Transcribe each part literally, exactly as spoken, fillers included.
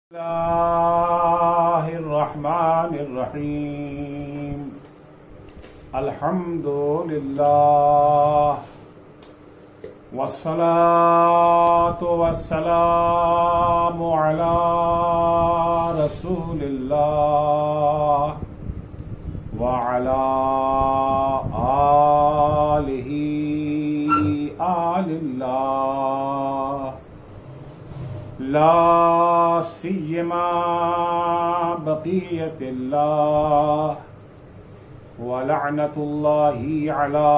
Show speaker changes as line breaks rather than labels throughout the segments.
बिस्मिल्लाहिर्रहमानिर्रहीम। अल्हम्दुलिल्लाह वस्सलातु वस्सलामु अला रसूलिल्लाह व अला आलिहि आलिल्लाह ला सिय्यमा बक़ियतिल्लाह व लअनतुल्लाहि अला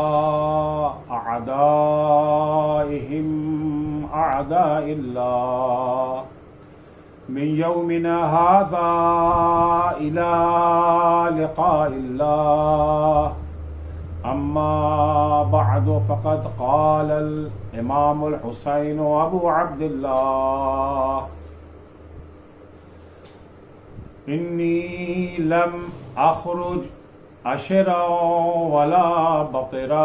अअदाइहिम अअदाइल्लाह मिन यौमिना हाज़ा इला लिक़ाइल्लाह। अम्मा बअदु फ़क़द क़ालल इमामुल हुसैन अबू अब्दुल्लाह इन्नी लम अख़रुज अशरा वला बतिरा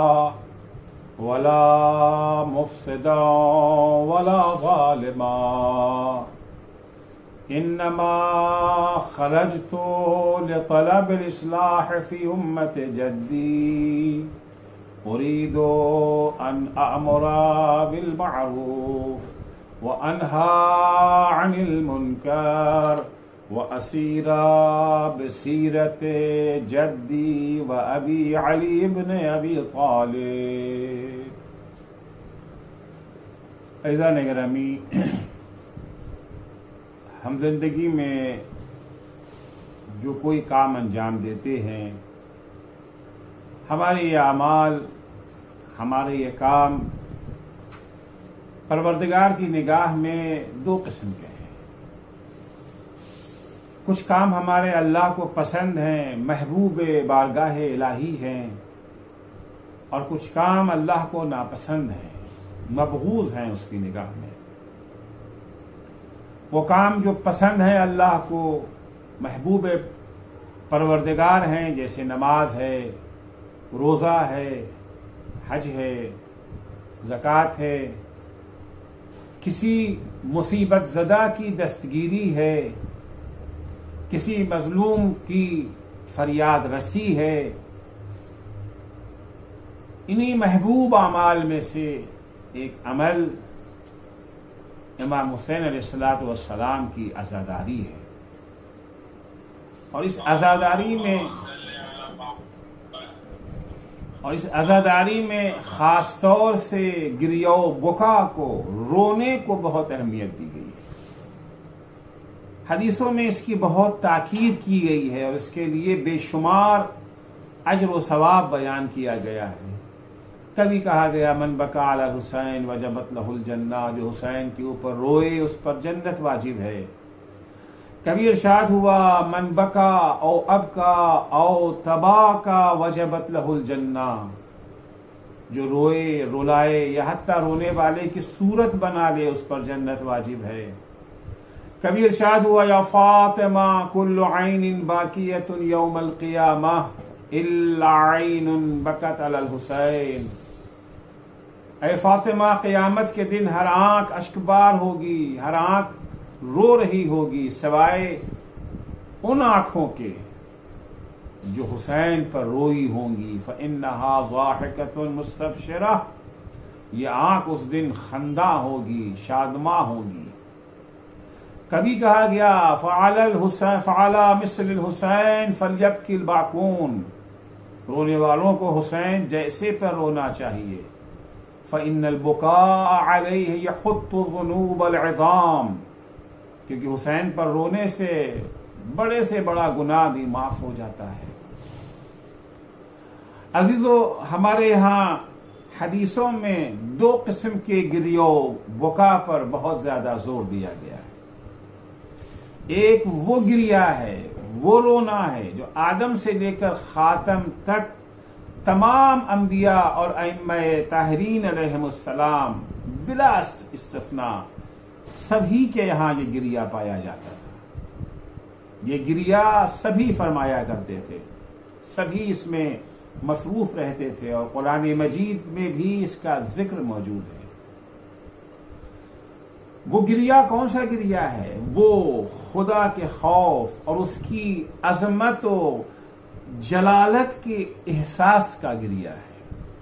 वला मुफ़सिदा वला ज़ालिमा इन्नमा ख़रजतु लितलबिल इस्लाह फ़ी उम्मति जद्दी उरीदु अन अअमुरा बिल मअरूफ व अनहा अनिल मुनकर व असीरा बसीरते जद्दी व अबी अली इब्न अबी तालिब। ऐज़ान गिरामी, हम जिंदगी में जो कोई काम अंजाम देते हैं, हमारे ये अमाल, हमारे ये काम परवरदिगार की निगाह में दो किस्म के हैं। कुछ काम हमारे अल्लाह को पसंद हैं, महबूब बारगाह इलाही हैं, और कुछ काम अल्लाह को नापसंद हैं, मबगूज़ हैं उसकी निगाह में। वो काम जो पसंद है अल्लाह को, महबूब परवरदिगार हैं, जैसे नमाज है, रोज़ा है, हज है, ज़कात है, किसी मुसीबत ज़दा की दस्तगीरी है, किसी मज़लूम की फरियाद रसी है। इन्हीं महबूब अमाल में से एक अमल इमाम हुसैन अलैहिस्सलातु वस्सलाम की अज़ादारी है, और इस अज़ादारी में और इस अज़ादारी में खास तौर से गिरिया बुका को, रोने को बहुत अहमियत दी गई है। हदीसों में इसकी बहुत ताकीद की गई है और इसके लिए बेशुमार अज्र व सवाब बयान किया गया है। कभी कहा गया मन बका अला हुसैन वजबत लहुल जन्ना, जो हुसैन के ऊपर रोए उस पर जन्नत वाजिब है। कभी इरशाद हुआ मन बका औ अबका औ तबा का वजबत लहुल जन्ना, जो रोए रुलाए या हत्ता रोने वाले की सूरत बना ले उस पर जन्नत वाजिब है। कभी इरशाद हुआ या फातिमा कुल्लु ऐनिन बाकियतुन यौमल क़ियामह इल्ला ऐनुन बकत अलल हुसैन। ऐ फातिमा, क़यामत के दिन हर आंख अश्कबार होगी, हर आंख रो रही होगी, सिवाय उन आंखों के जो हुसैन पर रोई होंगी। फ़इन्नहा ज़ाहिकतुन मुस्तबशिरा, ये आंख उस दिन खंदा होगी, शादमा होगी। कभी कहा गया फ़अलल हुसैन फ़अला मिस्लिल हुसैन फ़लयब्किल बाकून, रोने वालों को हुसैन जैसे पर रोना चाहिए। फ़इन्नल बुका अलैहि यहुत्तु ज़ुनूबल इज़ाम, क्योंकि हुसैन पर रोने से बड़े से बड़ा गुनाह भी माफ हो जाता है। अजीजों, हमारे यहाँ हदीसों में दो किस्म के गिरियो बुका पर बहुत ज्यादा जोर दिया गया है। एक वो गिरिया है, वो रोना है जो आदम से लेकर खातम तक तमाम अंबिया और अइम्माए ताहरीन अलैहिमुस्सलाम बिला इस्तिस्ना सभी के यहाँ ये गिरिया पाया जाता था। ये गिरिया सभी फरमाया करते थे, सभी इसमें मसरूफ रहते थे, और कुरान मजीद में भी इसका जिक्र मौजूद है। वो गिरिया कौन सा गिरिया है? वो खुदा के खौफ और उसकी अजमत और जलालत के एहसास का गिरिया है।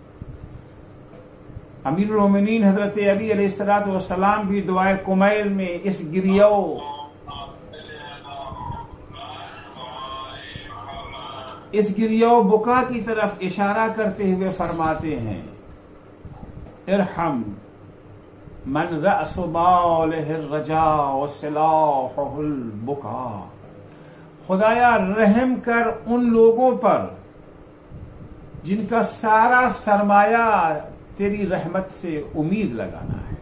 अमीरुल मोमिनीन हजरत अली अलैहिस्सलातु वस्सलाम भी दुआए कुमैल में इस गिरिया इस गिरिया बुका की तरफ इशारा करते हुए फरमाते हैं, इरहम मन रअस बालिहिर रजा व सिलाहुल बुका। खुदाया रहम कर उन लोगों पर जिनका सारा सरमाया तेरी रहमत से उम्मीद लगाना है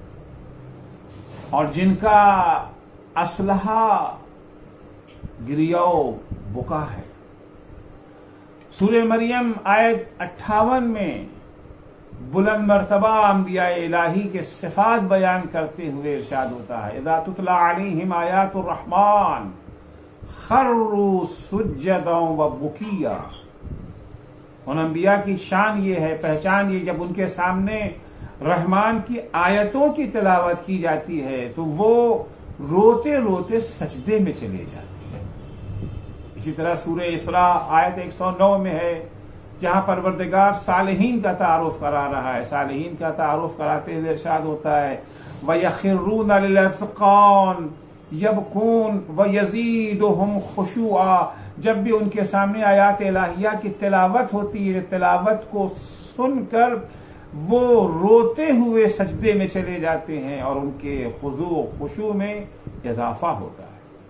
और जिनका असलहा गिरिया बुका है। सूरह मरियम आयत अट्ठावन में बुलंद मर्तबा अंबिया इलाही के सिफात बयान करते हुए इरशाद होता है, इज़ा तुतला अलैहिम आयातुर रहमान खर्रू सुज्जदन व बुकिया। उन अंबिया की शान ये है, पहचान ये, जब उनके सामने रहमान की आयतों की तिलावत की जाती है तो वो रोते रोते सजदे में चले जाते हैं। इसी तरह सूरह इस्रा आयत एक सौ नौ में है, जहां परवरदिगार सालिहीन का तारुफ करा रहा है। सालिहीन का तारुफ कराते हुए इरशाद होता है, वयखिर्रून लिलअज़क़ान यबकून व यज़ीदुहुम खुशूआ। जब भी उनके सामने आयात इलाहिया की तिलावत होती है, तिलावत को सुनकर वो रोते हुए सजदे में चले जाते हैं और उनके खुजू खुशू में इजाफा होता है।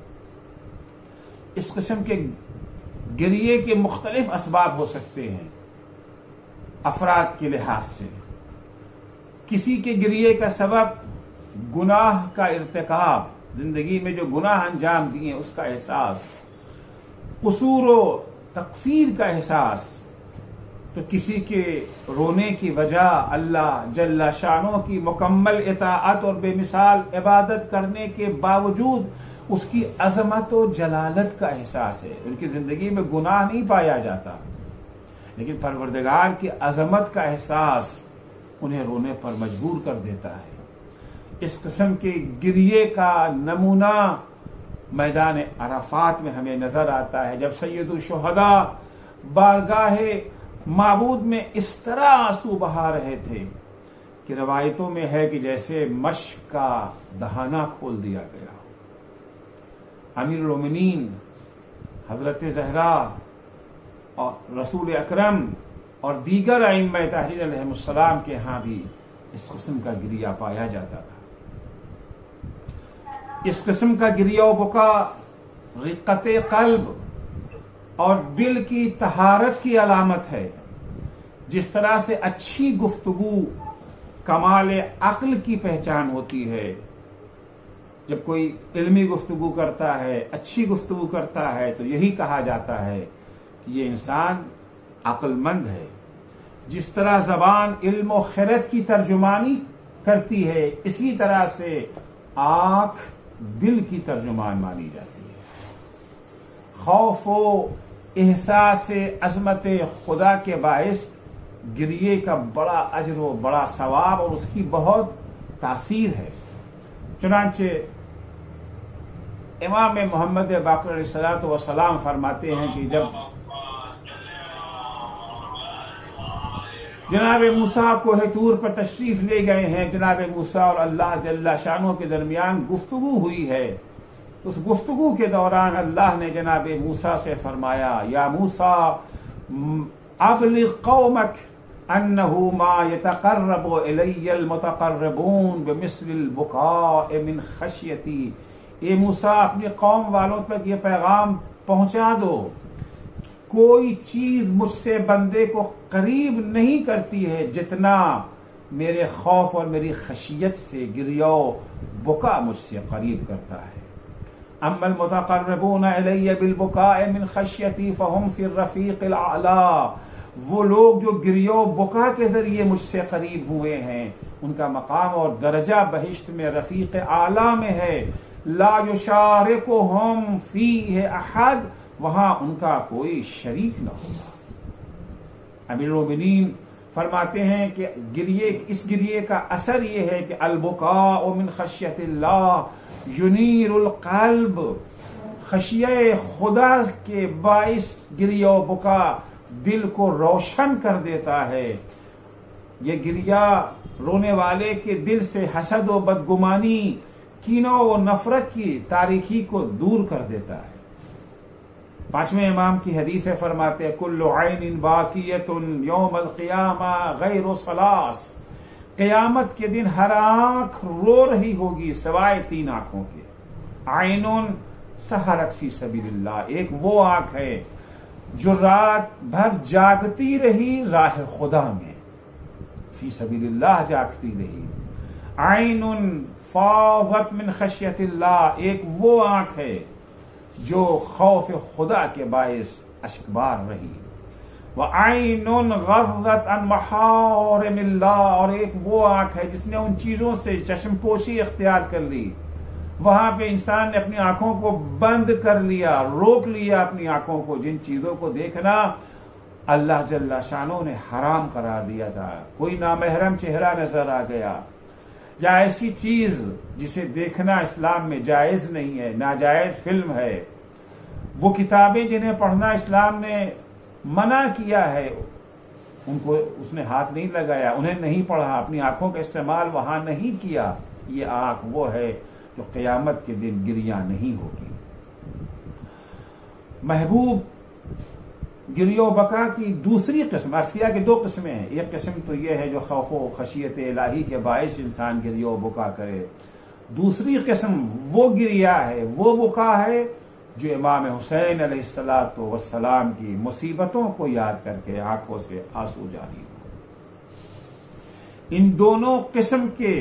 इस किस्म के गिरिए के मुख्तलिफ असबाब हो सकते हैं अफराद के लिहाज से। किसी के गिरिए का सबब गुनाह का इर्तिकाब, जिंदगी में जो गुनाह अंजाम दिए उसका एहसास, कसूर व तकसीर का एहसास। तो किसी के रोने की वजह अल्लाह जल्ला शानो की मुकम्मल इताअत और बेमिसाल इबादत करने के बावजूद उसकी अजमत और जलालत का एहसास है। उनकी जिंदगी में गुनाह नहीं पाया जाता, लेकिन परवरदिगार की अजमत का एहसास उन्हें रोने पर मजबूर कर देता है। इस किस्म के गिरिए का नमूना मैदान अराफात में हमें नजर आता है, जब सैयदुल शुहदा बारगाहे माबूद में इस तरह आंसू बहा रहे थे कि रवायतों में है कि जैसे मश्क का दहाना खोल दिया गया। अमीरुल मोमिनीन हजरत ज़हरा और रसूल अकरम और दीगर आइम्मा तहरीर अलैहिमुस्सलाम के यहां भी इस किस्म का गिरिया पाया जाता था। इस किस्म का गिरिया बुका रिक़्क़ते क़ल्ब और दिल की तहारत की अलामत है। जिस तरह से अच्छी गुफ्तगू कमाल अक्ल की पहचान होती है, जब कोई इल्मी गुफ्तगू करता है, अच्छी गुफ्तगू करता है, तो यही कहा जाता है कि ये इंसान अक्लमंद है। जिस तरह जबान इल्म और खैरत की तर्जुमानी करती है, इसी तरह से आंख दिल की तर्जुमान मानी जाती है। खौफ व एहसास अजमत खुदा के बाइस गिरिए का बड़ा अजर व बड़ा सवाब और उसकी बहुत तासीर है। चुनांचे इमाम मोहम्मद बाक़िर अलैहिस्सलातु वस्सलाम फरमाते हैं कि जब जनाब मूसा कोहे तूर पर तशरीफ ले गए हैं, जनाब मूसा और अल्लाह जल्ला शानो के दरमियान गुफ्तगू हुई है। उस गुफ्तगू के दौरान अल्लाह ने जनाब मूसा से फरमाया, या मूसा अबलिग कौमक अन्नहु मा यतक़र्रबु इलय्यल मुतक़र्रिबून बिमिस्लिल बुकाए मिन खशियती। ए मूसा, अपनी कौम वालों तक ये पैगाम पहुंचा दो, कोई चीज मुझसे बंदे को करीब नहीं करती है जितना मेरे खौफ और मेरी खशियत से गिरिया बुका मुझसे करीब करता है। अम्मल मुतक़र्रिबून इलय्या बिल बुकाए मिन खशियती फहुम फिर रफ़ीक़िल आला। वो लोग जो गिरिया बुका के जरिए मुझसे करीब हुए हैं, उनका मकाम और दर्जा बहिश्त में रफ़ीक़ आला में है। ला युशारिकुहुम फ़ीहि अहद, वहां उनका कोई शरीक न होगा। अमीरुल मोमिनीन फरमाते हैं कि गिरिए इस गिरिए का असर ये है कि अलबुका मिन खशियतिल्लाह युनीरुल क़ल्ब, खशिये खुदा के बाइस गिरिया बुका दिल को रोशन कर देता है। ये गिरिया रोने वाले के दिल से हसद व बदगुमानी, कीनों व नफरत की तारीकी को दूर कर देता है। पांचवें इमाम की हदीस है, फरमाते कुल्लु ऐनिन बाकियतुन यौमल क़ियामा गैरु सलास, क़यामत के दिन हर आंख रो रही होगी सिवाय तीन आंखों के। ऐनुन सहरत फी सबीलिल्लाह, एक वो आंख है जो रात भर जागती रही राह खुदा में, फी सबीलिल्लाह जागती रही। ऐनुन फाज़त मिन खशियतिल्लाह, एक वो आंख है जो खौफ खुदा के बायस अश्कबार रही। व ऐनुन ग़ज़त अन महारिमिल्लाह, और एक वो आंख है जिसने उन चीजों से चश्मपोशी इख्तियार कर ली। वहां पे इंसान ने अपनी आंखों को बंद कर लिया, रोक लिया अपनी आंखों को, जिन चीजों को देखना अल्लाह जल्ला शानो ने हराम करार दिया था। कोई नामहरम चेहरा नजर आ गया या ऐसी चीज जिसे देखना इस्लाम में जायज नहीं है, नाजायज फिल्म है, वो किताबें जिन्हें पढ़ना इस्लाम ने मना किया है, उनको उसने हाथ नहीं लगाया, उन्हें नहीं पढ़ा, अपनी आंखों का इस्तेमाल वहां नहीं किया। ये आंख वो है जो क़यामत के दिन गिरिया नहीं होगी। महबूब गिरियो बका की दूसरी किस्म, अर्सिया की दो किस्में हैं। एक किस्म तो यह है जो खौफो खशियत इलाही के बायस इंसान गिरियो बुका करे। दूसरी किस्म वो गिरिया है, वो बुका है जो इमाम हुसैन अलैहिस्सलातु वस्सलाम की मुसीबतों को याद करके आंखों से आंसू जारी हो। इन दोनों किस्म के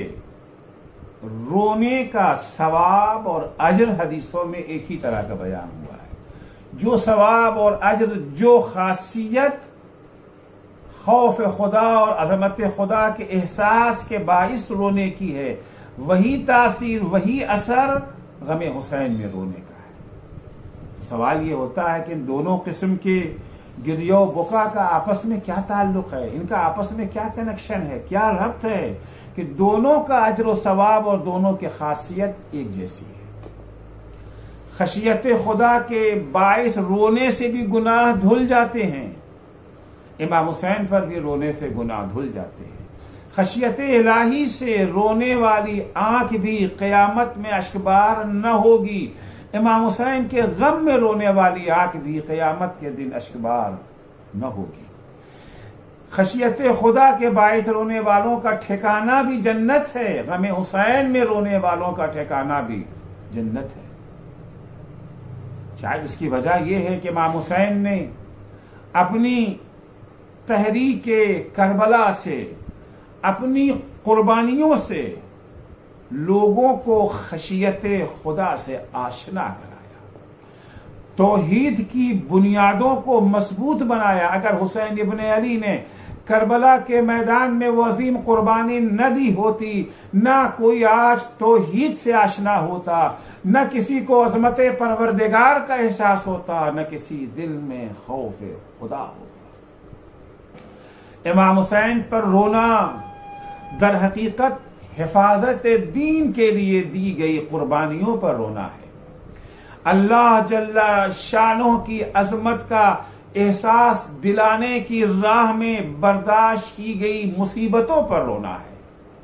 रोने का सवाब और अजर हदीसों में एक ही तरह का बयान हुआ है। जो सवाब और अजर, जो खासियत खौफ खुदा और अजमत खुदा के एहसास के बाइस रोने की है, वही तासीर, वही असर गमे हुसैन में रोने का है। सवाल ये होता है कि इन दोनों किस्म के गिरियो बुका का आपस में क्या ताल्लुक है, इनका आपस में क्या कनेक्शन है, क्या रब्त है कि दोनों का अजर व सवाब और दोनों की खासियत एक जैसी है। खशियत खुदा के बाइस रोने से भी गुनाह धुल जाते हैं, इमाम हुसैन पर भी रोने से गुनाह धुल जाते हैं। खशियत इलाही से रोने वाली आंख भी क़यामत में अश्कबार न होगी, इमाम हुसैन के गम में रोने वाली आंख भी क़यामत के दिन अश्कबार न होगी। खशियत खुदा के बाइस रोने वालों का ठिकाना भी जन्नत है, गम हुसैन में रोने वालों का ठिकाना भी जन्नत है। शायद इसकी वजह यह है कि इमाम हुसैन ने अपनी तहरीक करबला से, अपनी कुर्बानियों से लोगों को खशियत खुदा से आशना कराया, तौहीद की बुनियादों को मजबूत बनाया। अगर हुसैन इब्ने अली ने करबला के मैदान में वो अजीम कुर्बानी न दी होती, ना कोई आज तौहीद से आशना होता, न किसी को अजमत परवरदिगार का एहसास होता, न किसी दिल में खौफ खुदा होता। इमाम हुसैन पर रोना दर हकीकत हिफाजत दीन के लिए दी गई कुर्बानियों पर रोना है। अल्लाह जल्ला शानों की अजमत का एहसास दिलाने की राह में बर्दाश्त की गई मुसीबतों पर रोना है।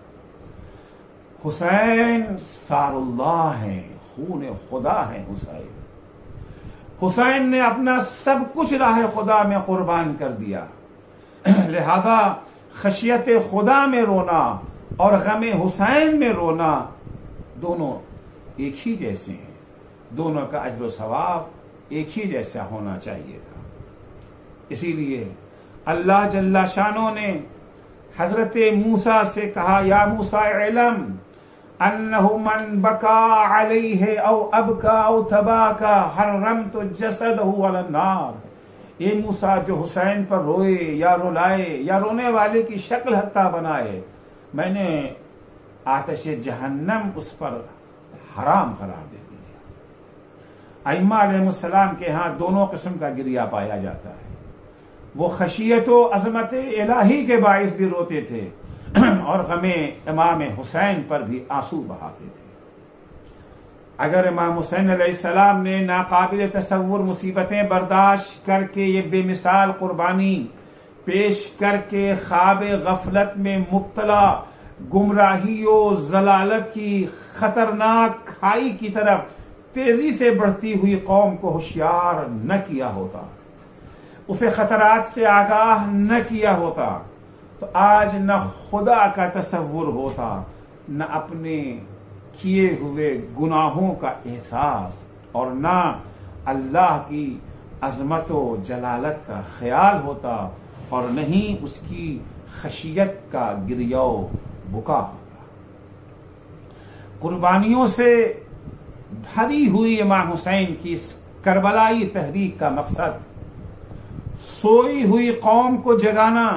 हुसैन सारुल्लाह है, खून खुदा है हुसैन। हुसैन ने अपना सब कुछ राह खुदा में कुर्बान कर दिया, लिहाजा खशियत खुदा में रोना और गमे हुसैन में रोना दोनों एक ही जैसे हैं, दोनों का अजर सवाब एक ही जैसा होना चाहिए था। इसीलिए अल्लाह जल्ला शानो ने हजरत मूसा से कहा, या मूसा इलम अन्नहु मन बका अलैहि औ अबका औ तबाका हर्रमतु जसदहु अलन नार। ये मूसा, जो हुसैन पर रोए या रुलाए या रोने वाले की शक्ल हत्ता बनाए, मैंने आतिश जहन्नम उस पर हराम करार दे दिया। अइम्मा अलैहिस्सलाम के यहां दोनों किस्म का गिरिया पाया जाता है। वो खशियत व अजमत इलाही के बाइस भी रोते थे और हमें इमाम हुसैन पर भी आंसू बहाते थे। अगर इमाम हुसैन अलैहिस्सलाम ने नाकाबिल तसव्वुर मुसीबतें बर्दाश्त करके ये बेमिसाल कुर्बानी पेश करके ख्वाब गफलत में मुब्तला गुमराही और जलालत की खतरनाक खाई की तरफ तेजी से बढ़ती हुई कौम को होशियार न किया होता, उसे खतरात से आगाह न किया होता, तो आज न खुदा का तसव्वुर होता, न अपने किए हुए गुनाहों का एहसास और न अल्लाह की अजमत व जलालत का ख्याल होता, और न ही उसकी खशियत का गिरिया बुका होता। कुर्बानियों से भरी हुई इमाम हुसैन की इस करबलाई तहरीक का मकसद सोई हुई कौम को जगाना,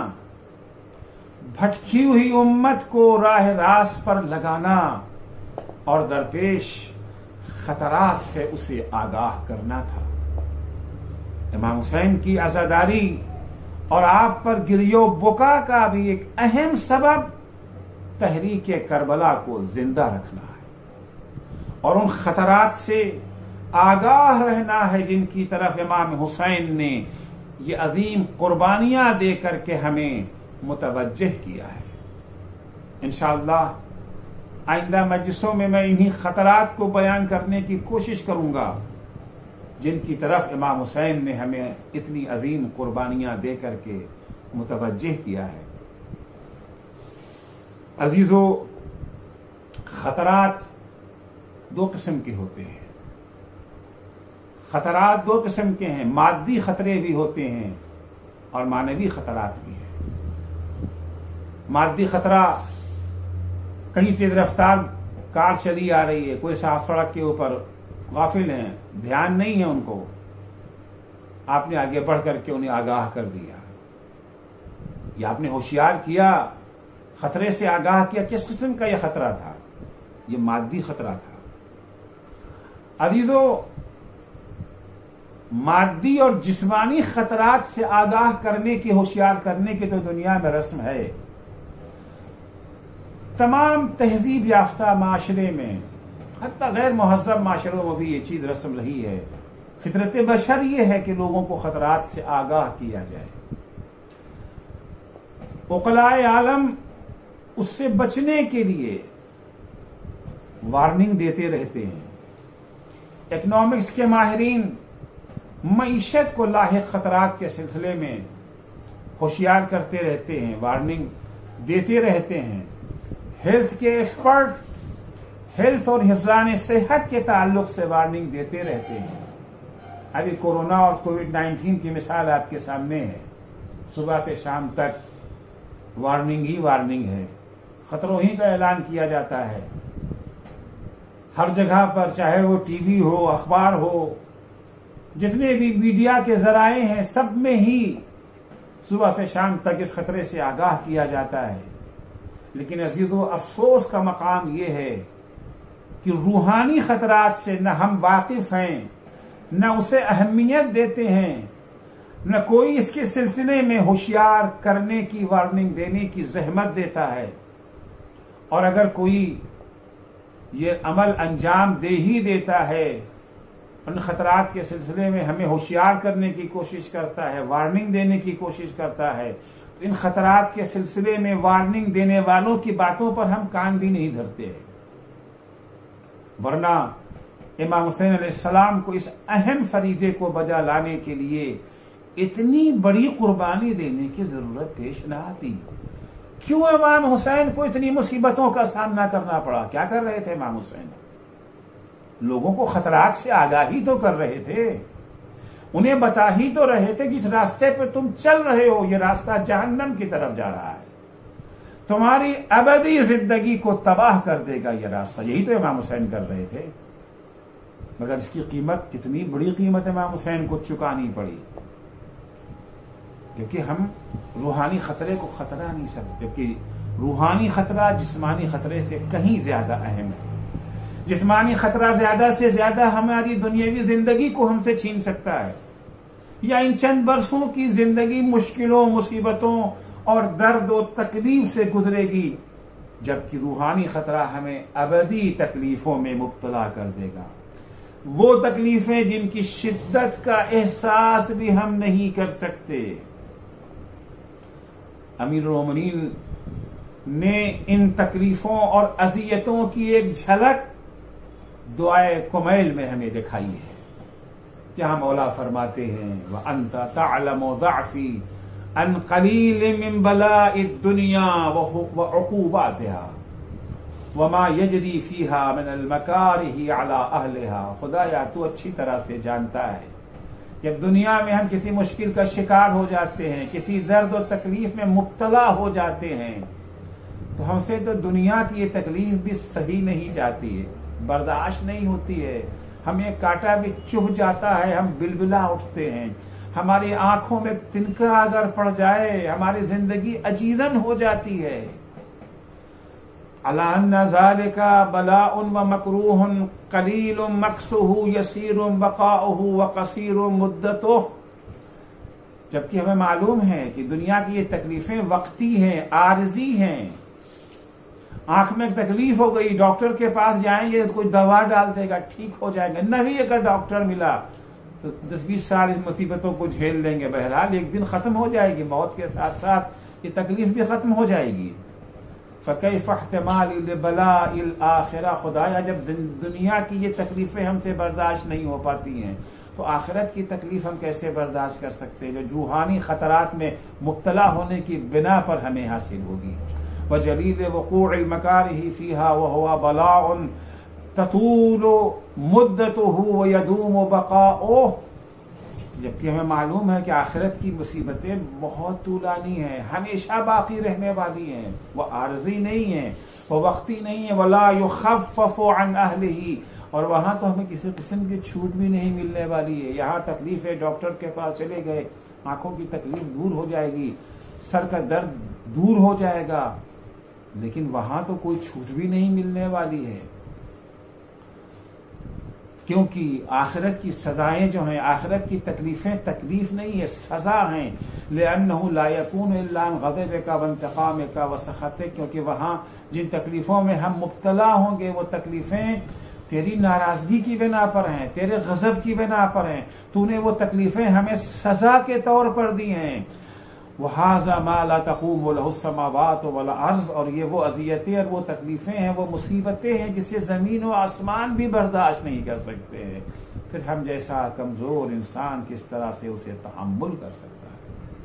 भटकी हुई उम्मत को राह रास्त पर लगाना और दरपेश खतरात से उसे आगाह करना था। इमाम हुसैन की आजादारी और आप पर गिरियो बुका का भी एक अहम सबब तहरीक करबला को जिंदा रखना है और उन खतरात से आगाह रहना है जिनकी तरफ इमाम हुसैन ने ये अजीम कुर्बानियां दे करके हमें मुतवज्जह किया है। इंशाअल्लाह आइंदा मजलिसों में मैं इन्हीं खतरात को बयान करने की कोशिश करूंगा जिनकी तरफ इमाम हुसैन ने हमें इतनी अजीम कुर्बानियां दे करके मुतवज्जह किया है। अजीजों, खतरात दो किस्म के होते हैं। खतरात दो किस्म के हैं, मादी खतरे भी होते हैं और मानवी खतरात भी हैं। मादी खतरा, कहीं तेज रफ्तार कार चली आ रही है, कोई साफ सड़क के ऊपर गाफिल हैं, ध्यान नहीं है उनको, आपने आगे बढ़ करके उन्हें आगाह कर दिया या आपने होशियार किया, खतरे से आगाह किया। किस किस्म का यह खतरा था? यह मादी खतरा था। अजीजों, मादी और जिस्मानी खतरात से आगाह करने की, होशियार करने की तो दुनिया में रस्म है। तमाम तहजीब याफ्ता माशरे में, हत्ता गैर मुहज़्ज़ब माशरों में भी ये चीज रस्म रही है। फितरत बशर ये है कि लोगों को खतरात से आगाह किया जाए। उक़लाए आलम उससे बचने के लिए वार्निंग देते रहते हैं। इकोनॉमिक्स के माहिरीन मईशत को लाहिक खतरात के सिलसिले में होशियार करते रहते हैं, वार्निंग देते रहते हैं। हेल्थ के एक्सपर्ट हेल्थ और हिफ्ज़ान सेहत के ताल्लुक से वार्निंग देते रहते हैं। अभी कोरोना और कोविड नाइन्टीन की मिसाल आपके सामने है। सुबह से शाम तक वार्निंग ही वार्निंग है, खतरों ही का ऐलान किया जाता है। हर जगह पर, चाहे वो टीवी हो, अखबार हो, जितने भी मीडिया के जराए हैं, सब में ही सुबह से शाम तक इस खतरे से आगाह किया जाता है। लेकिन अजीजों, अफसोस का मकाम यह है कि रूहानी खतरात से न हम वाकिफ हैं, न उसे अहमियत देते हैं, न कोई इसके सिलसिले में होशियार करने की, वार्निंग देने की जहमत देता है। और अगर कोई ये अमल अंजाम दे ही देता है, उन खतरात के सिलसिले में हमें होशियार करने की कोशिश करता है, वार्निंग देने की कोशिश करता है, तो इन खतरात के सिलसिले में वार्निंग देने वालों की बातों पर हम कान भी नहीं धरते हैं। वरना इमाम हुसैन अलैहिस्सलाम को इस अहम फरीजे को बजा लाने के लिए इतनी बड़ी कुर्बानी देने की जरूरत पेश न आती। क्यों इमाम हुसैन को इतनी मुसीबतों का सामना करना पड़ा? क्या कर रहे थे इमाम हुसैन? लोगों को खतरात से आगाही तो कर रहे थे, उन्हें बता ही तो रहे थे कि इस रास्ते पे तुम चल रहे हो, ये रास्ता जहन्नम की तरफ जा रहा है, तुम्हारी अबदी जिंदगी को तबाह कर देगा ये रास्ता। यही तो इमाम हुसैन कर रहे थे। मगर इसकी कीमत, कितनी बड़ी कीमत इमाम हुसैन को चुकानी पड़ी, क्योंकि हम रूहानी खतरे को खतरा नहीं सकते, क्योंकि रूहानी खतरा जिस्मानी खतरे से कहीं ज्यादा अहम है। जिस्मानी खतरा ज्यादा से ज्यादा हमारी दुनियावी जिंदगी को हमसे छीन सकता है, या इन चंद बरसों की जिंदगी मुश्किलों, मुसीबतों और दर्द और तकलीफ से गुजरेगी, जबकि रूहानी खतरा हमें अबदी तकलीफों में मुब्तला कर देगा। वो तकलीफें जिनकी शिद्दत का एहसास भी हम नहीं कर सकते। अमीरुल मोमिनीन ने इन तकलीफों और अजियतों की एक झलक दुआए कुमैल में हमें दिखाई है। जहां मौला फरमाते हैं, व अंत तअलमु ज़अफ़ी अन क़लील मिन बलाइद दुनिया व उक़ूबातिहा व मा यजरी फ़ीहा मिन अल मकारिहि अला अहलिहा। खुदाया तू अच्छी तरह से जानता है, जब दुनिया में हम किसी मुश्किल का शिकार हो जाते हैं, किसी दर्द और तकलीफ में मुब्तला हो जाते हैं, तो हमसे तो दुनिया की ये तकलीफ भी सही नहीं जाती है, बर्दाश्त नहीं होती है। हमें कांटा भी चुभ जाता है, हम बिलबिला उठते हैं। हमारी आंखों में तिनका अगर पड़ जाए, हमारी जिंदगी अजीजन हो जाती है। अला अन्ना ज़ालिका बलाउन व मकरूहुन क़लीलुम मक्सुहु यसीरुम बक़ाउहु व क़सीरुम मुद्दतुहु। जबकि हमें मालूम है कि दुनिया की ये तकलीफें वक्ती हैं, आरजी हैं। आंख में तकलीफ हो गई, डॉक्टर के पास जाएंगे तो कोई दवा डाल देगा, ठीक हो जाएंगे। नहीं अगर डॉक्टर मिला तो दस बीस साल इस मुसीबतों को झेल लेंगे। बहरहाल एक दिन खत्म हो जाएगी, मौत के साथ साथ ये तकलीफ भी खत्म हो जाएगी। फ़कैफ़ इह्तिमाल बलाइल आखिरा। खुदाया जब दुनिया की ये तकलीफें हमसे बर्दाश्त नहीं हो पाती हैं, तो आखिरत की तकलीफ हम कैसे बर्दाश्त कर सकते हैं, जो रूहानी खतरात में मुब्तला होने की बिना पर हमें हासिल होगी। व जलील वक़ूअल मकारिहि फ़ीहा व हुवा बलाउन ततूलु मुद्दतुहु व यदूमु बक़ाउहु। जबकि हमें मालूम है कि आखिरत की मुसीबतें बहुत तूलानी हैं, हमेशा बाकी रहने वाली हैं, वह आरजी नहीं है, वह वक्ती नहीं है। वला युख़फ़फ़ु अन अहलिही। और वहां तो हमें किसी किस्म की छूट भी नहीं मिलने वाली है। यहाँ तकलीफ है, डॉक्टर के पास चले गए, आंखों की तकलीफ दूर हो जाएगी, सर का दर्द दूर हो जाएगा, लेकिन वहां तो कोई छूट भी नहीं मिलने वाली है, क्योंकि आखिरत की सजाएं जो हैं, आखिरत की तकलीफें तकलीफ नहीं है, सजा हैं। लिअन्नहु ला यकूनु इल्ला अन ग़ज़बिका व इंतिक़ामिका व सख़तिक। क्योंकि वहां जिन तकलीफों में हम मुब्तला होंगे, वो तकलीफें तेरी नाराजगी की बिना पर हैं, तेरे गजब की बिना पर हैं। तूने वो तकलीफें हमें सजा के तौर पर दी हैं। वहाज़ा मा ला तक़ूमु लहु समावातु वल अर्ज़। और ये वो अज़ियतें और वो तकलीफें हैं, वो मुसीबतें हैं जिसे जमीन और आसमान भी बर्दाश्त नहीं कर सकते हैं। फिर हम जैसा कमजोर इंसान किस तरह से उसे तहम्मुल कर सकता है।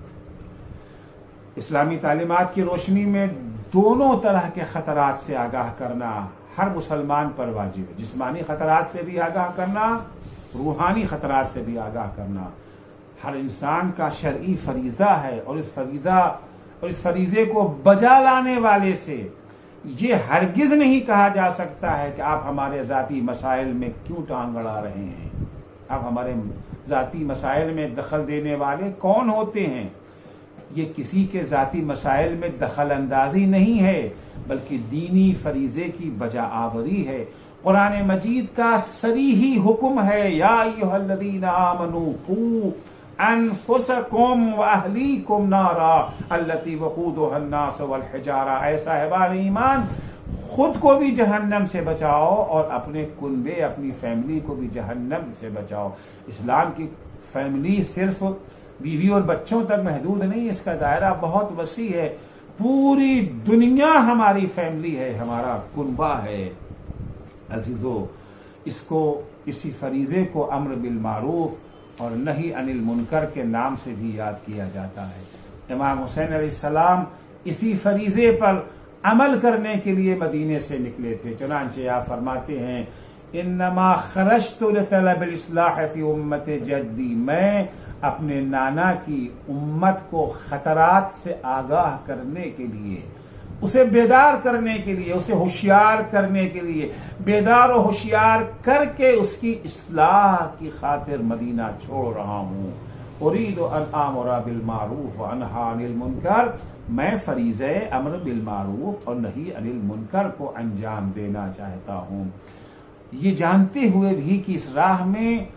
इस्लामी तालीमात की रोशनी में दोनों तरह के खतरात से आगाह करना हर मुसलमान पर वाजिब है। जिस्मानी खतरात से भी आगाह करना, रूहानी खतरात से भी आगाह करना हर इंसान का शरई फरीजा है। और इस फरीजा और इस फरीजे को बजा लाने वाले से ये हरगिज नहीं कहा जा सकता है कि आप हमारे जाती मसाइल में क्यों टांग अड़ा रहे हैं, आप हमारे जाती मसाइल में दखल देने वाले कौन होते हैं। ये किसी के जाती मसाइल में दखल अंदाजी नहीं है, बल्कि दीनी फरीजे की बजा आवरी है। कुरान मजीद का सरीही हुक्म है, या अय्युहल्लज़ीना आमनू कू अनफुसकुम व अहलीकुम नारा अल्लती वक़ूदुहा अन्नास वल हिजारा। ऐ साहिबान ईमान, खुद को भी जहन्नम से बचाओ और अपने कुनबे, अपनी फैमिली को भी जहन्नम से बचाओ। इस्लाम की फैमिली सिर्फ बीवी और बच्चों तक महदूद नहीं, इसका दायरा बहुत वसी है। पूरी दुनिया हमारी फैमिली है, हमारा कुनबा है। अजीजो, इसको इसी फरीजे को अम्र बिल मारूफ और नही अनिल मुनकर के नाम से भी याद किया जाता है। इमाम हुसैन अलैहिस्सलाम इसी फरीजे पर अमल करने के लिए मदीने से निकले थे। चुनांचे आप फरमाते हैं, इन्नमा खरजतु लितलबिल इस्लाह फी उम्मति जद्दी। मैं अपने नाना की उम्मत को खतरात से आगाह करने के लिए, उसे बेदार करने के लिए, उसे होशियार करने के लिए, बेदार और होशियार करके उसकी इस्लाह की खातिर मदीना छोड़ रहा हूं। उरीदु अन आमुरा बिल मारूफ व अनहा अनिल मुनकर। मैं फरीज़े अम्र बिल मारूफ और नही अनिल मुनकर को अंजाम देना चाहता हूं, ये जानते हुए भी कि इस राह में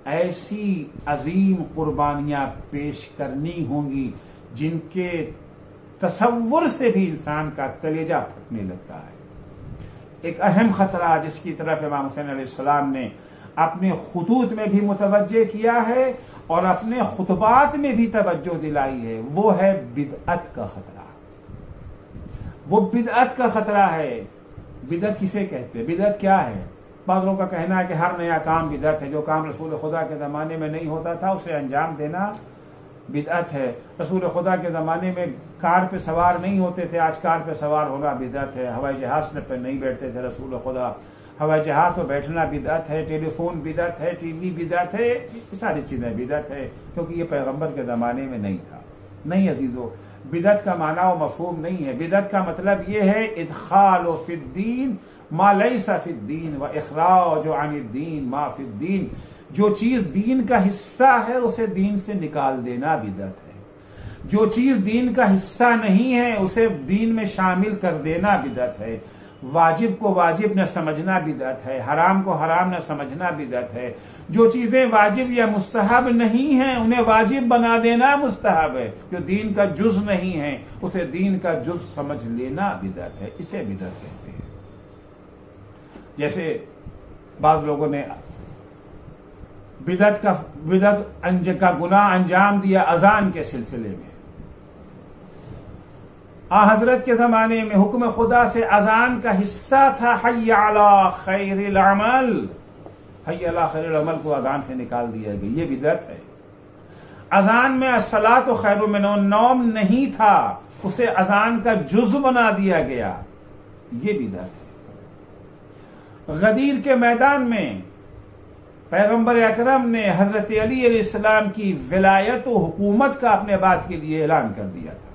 ऐसी अजीम कुर्बानियां पेश करनी होंगी जिनके तसव्वुर से भी इंसान का कलेजा फटने लगता है। एक अहम खतरा जिसकी तरफ इमाम हुसैन अलैहिस्सलाम ने अपने खुतूत में भी मुतवज्जे किया है और अपने खुतबात में भी तवज्जो दिलाई है, वो है बिदअत का खतरा। वो बिदअत का खतरा है। बिदअत किसे कहते हैं? बिदअत क्या है? बाद लोगों का कहना है कि हर नया काम बिदअत है, जो काम रसूल खुदा के जमाने में नहीं होता था उसे अंजाम देना बिदअत है। रसूल खुदा के ज़माने में कार पे सवार नहीं होते थे, आज कार पे सवार होना बिदअत है। हवाई जहाज पे नहीं बैठते थे रसूल खुदा, हवाई जहाज पर बैठना बिदअत है। टेलीफोन बिदअत है, टीवी बिदअत है, ये सारी चीजें बिदअत है, क्योंकि ये पैगंबर के ज़माने में नहीं था। नहीं अजीजो, बिदअत का माना और मफहूम नहीं है। बिदअत का मतलब ये है इदखाल फिद्दीन मा लैसा फिद्दीन व इखराज अनिद्दीन मा फिद्दीन। जो चीज दीन का हिस्सा है उसे दीन से निकाल देना बिदअत है। जो चीज दीन का हिस्सा नहीं है उसे दीन में शामिल कर देना बिदअत है। वाजिब को वाजिब न समझना बिदअत है, हराम को हराम न समझना बिदअत है। जो चीजें वाजिब या मुस्तहब नहीं है उन्हें वाजिब बना देना मुस्तहब है। जो दीन का जुज नहीं है उसे दीन का जुज समझ लेना बिदअत है। इसे बिदअत कहते हैं। जैसे बाज़ लोगों ने बिदअत का बिदअत अंज का गुनाह अंजाम दिया अजान के सिलसिले में। आ हजरत के जमाने में हुक्म खुदा से अजान का हिस्सा था हय्या अला खैरिल अमल। हय्या अला खैरिल अमल को अजान से निकाल दिया गया, ये बिदअत है। अजान में अस्सलात व खैरुम मिनन नौम नहीं था, उसे अजान का जुज़ बना दिया गया, ये बिदअत है। गदीर के मैदान में पैगंबर अकरम ने हजरत अली अलैहिस्सलाम की विलायत व हुकूमत का अपने बात के लिए ऐलान कर दिया था।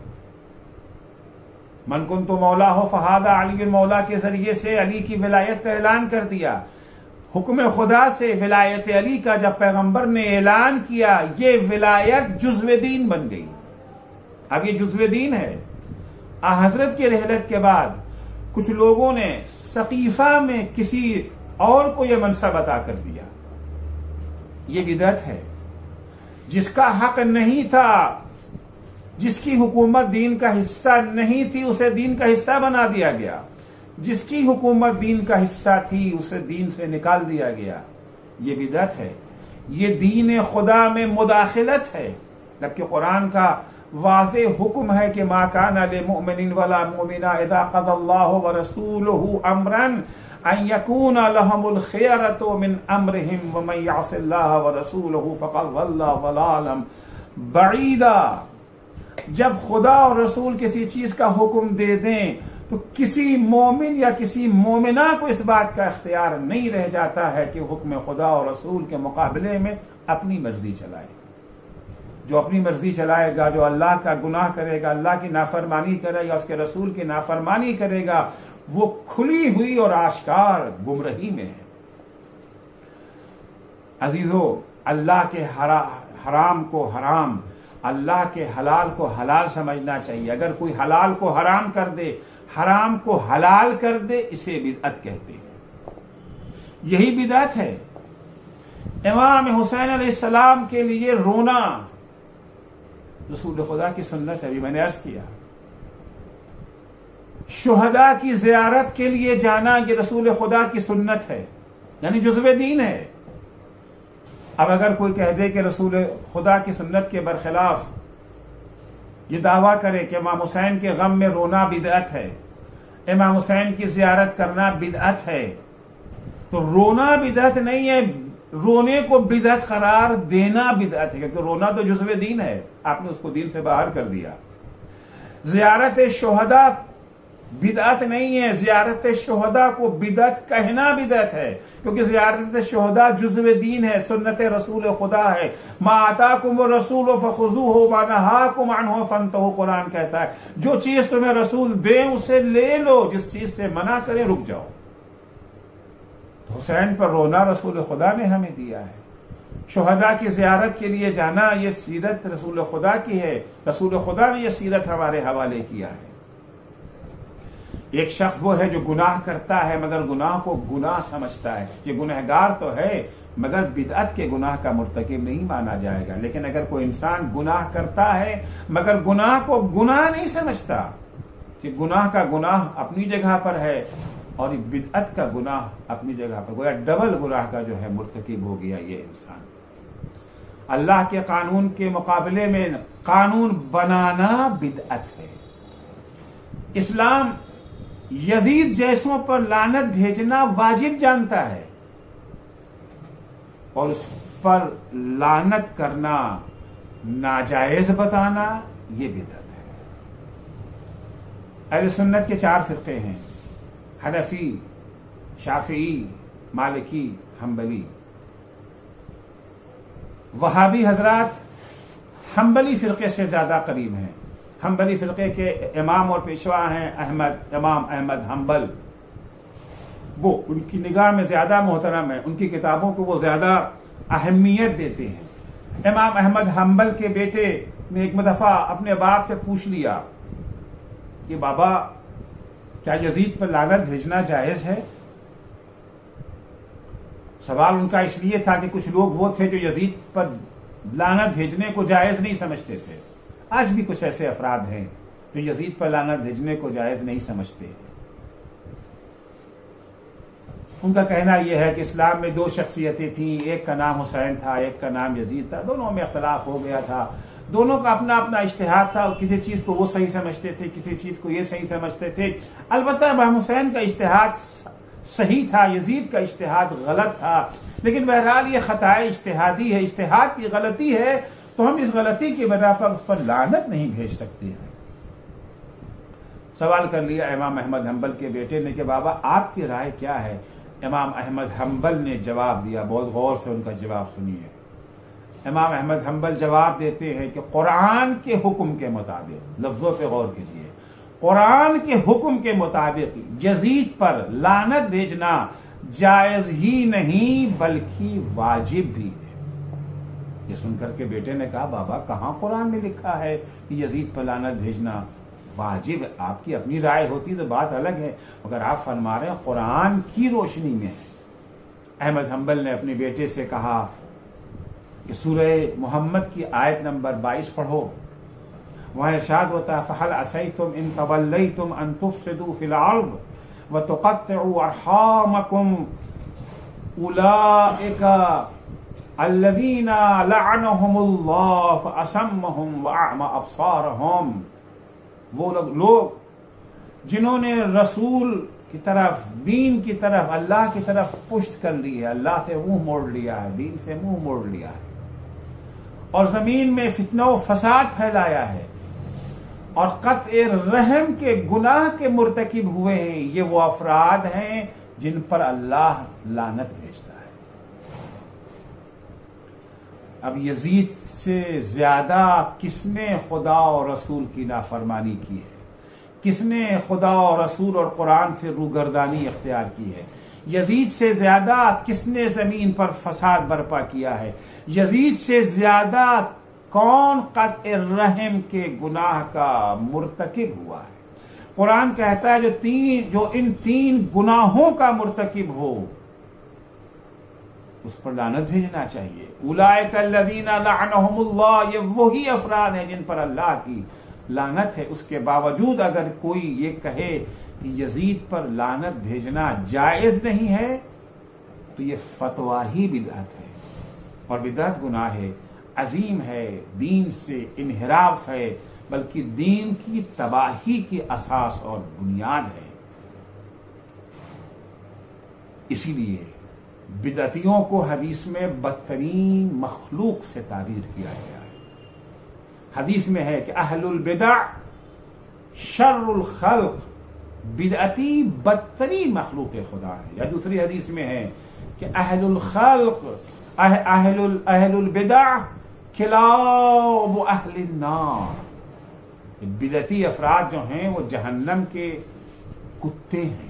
मन कुन्तु मौला हो फहादा अली मौला के जरिए से अली की विलायत का ऐलान कर दिया। हुक्म खुदा से विलायत अली का जब पैगंबर ने ऐलान किया, ये विलायत जुज़्व दीन बन गई। अब ये जुज़्व दीन है। आ हजरत के रहलत के बाद कुछ लोगों ने सकीफा में किसी और को यह मनसब अता कर दिया, ये बिदअत है। जिसका हक नहीं था, जिसकी हुकूमत दीन का हिस्सा नहीं थी, उसे दीन का हिस्सा बना दिया गया। जिसकी हुकूमत दीन का हिस्सा थी उसे दीन से निकाल दिया गया, ये बिदअत है। ये दीन खुदा में मुदाखिलत है, जबकि कुरान का वाज़े हुक्म है कि मा काना लिमुमिनिन वला मुमिना इज़ा क़ज़ल्लाहु व रसूलुहु अम्रन अन यकूना लहुमुल खियरतु मिन अम्रिहिम व मन यअसिल्लाह व रसूलहु फ़क़द ज़ल्ला ज़लालन बईदा। जब खुदा और रसूल किसी चीज का हुक्म दे दें तो किसी मोमिन या किसी मोमिना को इस बात का इख्तियार नहीं रह जाता है कि हुक्म खुदा और रसूल के मुकाबले में अपनी मर्जी चलाए। जो अपनी मर्जी चलाएगा, जो अल्लाह का गुनाह करेगा, अल्लाह की नाफरमानी करेगा, उसके रसूल की नाफरमानी करेगा, वो खुली हुई और आश्कार गुमराही में है। अजीजो, अल्लाह के हरा, हराम को हराम, अल्लाह के हलाल को हलाल समझना चाहिए। अगर कोई हलाल को हराम कर दे, हराम को हलाल कर दे, इसे बिदअत कहते हैं। यही बिदअत है। इमाम हुसैन अलैहिस्सलाम के लिए रोना रसूल खुदा की सुन्नत है, अभी मैंने अर्ज किया। शुहदा की ज़ियारत के लिए जाना ये रसूल खुदा की सुन्नत है, यानी जुज़्व दीन है। अब अगर कोई कह दे कि रसूल खुदा की सुन्नत के बरखिलाफ ये दावा करे कि इमाम हुसैन के गम में रोना बिदअत है, इमाम हुसैन की ज़ियारत करना बिदअत है, तो रोना बिदअत नहीं है, रोने को बिदअत करार देना बिदअत है, क्योंकि रोना तो जुज़्व दीन है, आपने उसको दीन से बाहर कर दिया। ज़ियारत शुहदा बिदअत नहीं है, ज़ियारत शुहदा को बिदअत कहना बिदअत है, क्योंकि ज़ियारत शुहदा जुज़्व दीन है, सुन्नत रसूल खुदा है। मा आताकुम रसूल फखुज़ूहु व नहाकुम अन्हु फंतहू, कुरान कहता है जो चीज तुम्हें रसूल दे उसे ले लो, जिस चीज से मना करे रुक जाओ। हुसैन पर रोना रसूल खुदा ने हमें दिया है। शुहदा की ज़ियारत के लिए जाना ये सीरत रसूल खुदा की है, रसूल खुदा ने यह सीरत हमारे हवाले किया है। एक शख्स वो है जो गुनाह करता है मगर गुनाह को गुनाह समझता है, ये गुनहगार तो है मगर बिदअत के गुनाह का मुर्तकिब नहीं माना जाएगा। लेकिन अगर कोई इंसान गुनाह करता है मगर गुनाह को गुनाह नहीं समझता कि गुनाह का गुनाह अपनी जगह पर है और बिदअत का गुनाह अपनी जगह पर, गोया डबल गुनाह का जो है मुर्तकिब हो गया ये इंसान। अल्लाह के कानून के मुकाबले में कानून बनाना बिदअत है। इस्लाम यजीद जैसों पर लानत भेजना वाजिब जानता है और उस पर लानत करना नाजायज बताना ये बिदअत है। अहले सुन्नत के चार फिरके हैं, हनफी, शाफिई, मालिकी, हम्बली। वहाबी हजरात हम्बली फिरके से ज्यादा करीब हैं। हम्बली फिरके के इमाम और पेशवा हैं अहमद इमाम अहमद हम्बल। वो उनकी निगाह में ज्यादा मोहतरम है, उनकी किताबों को वो ज्यादा अहमियत देते हैं। इमाम अहमद हम्बल के बेटे ने एक दफा अपने बाप से पूछ लिया कि बाबा क्या यजीद पर लानत भेजना जायज है। सवाल उनका इसलिए था कि कुछ लोग वो थे जो यजीद पर लानत भेजने को जायज नहीं समझते थे। आज भी कुछ ऐसे अफराद हैं जो यजीद पर लानत भेजने को जायज नहीं समझते। उनका कहना यह है कि इस्लाम में दो शख्सियतें थीं, एक का नाम हुसैन था, एक का नाम यजीद था। दोनों में इख्तलाफ हो गया था, दोनों का अपना अपना इज्तिहाद था। किसी चीज को वो सही समझते थे, किसी चीज को ये सही समझते थे। अलबत्ता इमाम हुसैन का इज्तिहाद सही था, यजीद का इज्तिहाद गलत था। लेकिन बहरहाल ये खताए इज्तिहादी है, इज्तिहाद की गलती है, तो हम इस गलती की वजह पर उस पर लानत नहीं भेज सकते हैं। सवाल कर लिया इमाम अहमद हम्बल के बेटे ने कि बाबा आपकी राय क्या है। इमाम अहमद हम्बल ने जवाब दिया, बहुत गौर से उनका जवाब सुनिए। इमाम अहमद हम्बल जवाब देते हैं कि कुरान के हुक्म के मुताबिक, लफ्जों पे गौर कीजिए, कुरान के हुक्म के मुताबिक यजीद पर लानत भेजना जायज ही नहीं बल्कि वाजिब भी है। ये सुनकर के बेटे ने कहा बाबा कहां कुरान में लिखा है कि यजीद पर लानत भेजना वाजिब है। आपकी अपनी राय होती तो बात अलग है, मगर आप फरमा रहे हैं कुरान की रोशनी में। अहमद हम्बल ने अपने बेटे से कहा कि सूरह मोहम्मद की आयत नंबर बाईस पढ़ो। वहां इरशाद होता है फहल असैतुम इन तवल्लैतुम अन तुफसिदू फिल अर्द व तुक़त्तिउ अरहामकुम उलाइका अल्लज़ीना लअनहुमुल्लाह फअसम्महुम व अअमा अब्सारहुम। वो लोग लोग जिन्होंने रसूल की तरफ, दीन की तरफ, अल्लाह की तरफ पुश्त कर ली है, अल्लाह से मुंह मोड़ लिया है, दीन से मुंह मोड़ लिया है और जमीन में फितना व फसाद फैलाया है और क़त्ए रहम के गुनाह के मुर्तकिब हुए हैं, ये वो अफराद हैं जिन पर अल्लाह लानत भेजता है। अब यजीद से ज्यादा किसने खुदा और रसूल की नाफरमानी की है, किसने खुदा और रसूल और कुरान से रूगर्दानी इख्तियार की है। यजीद से ज्यादा किसने जमीन पर फसाद बर्पा किया है। यजीद से ज्यादा कौन क़त्ए रहम के गुनाह का मुर्तकिब हुआ है। कुरान कहता है जो तीन जो इन तीन गुनाहों का मुर्तकिब हो उस पर लानत भेजना चाहिए। उलाइका अल्लज़ीना लअनहुमुल्लाह, ये वही अफराद हैं जिन पर अल्लाह की लानत है। उसके बावजूद अगर कोई ये कहे कि यजीद पर लानत भेजना जायज नहीं है तो ये फतवा ही बिदअत है और बिदअत गुनाह है, अजीम है, दीन से इन्हिराफ है, बल्कि दीन की तबाही की असास और बुनियाद है। इसीलिए बिदअतियों को हदीस में बदतरीन मखलूक से ताबीर किया गया है। हदीस में है कि अहलुल बिदअ शर्रुल खल्क, बिदअती बदतरीन मखलूक खुदा है। या दूसरी हदीस में है कि अहलुल खल्क अहलुल अहलुल बिदअ खिलाब अहलिन नार, बिदअती अफराद जो हैं वो जहन्नम के कुत्ते हैं।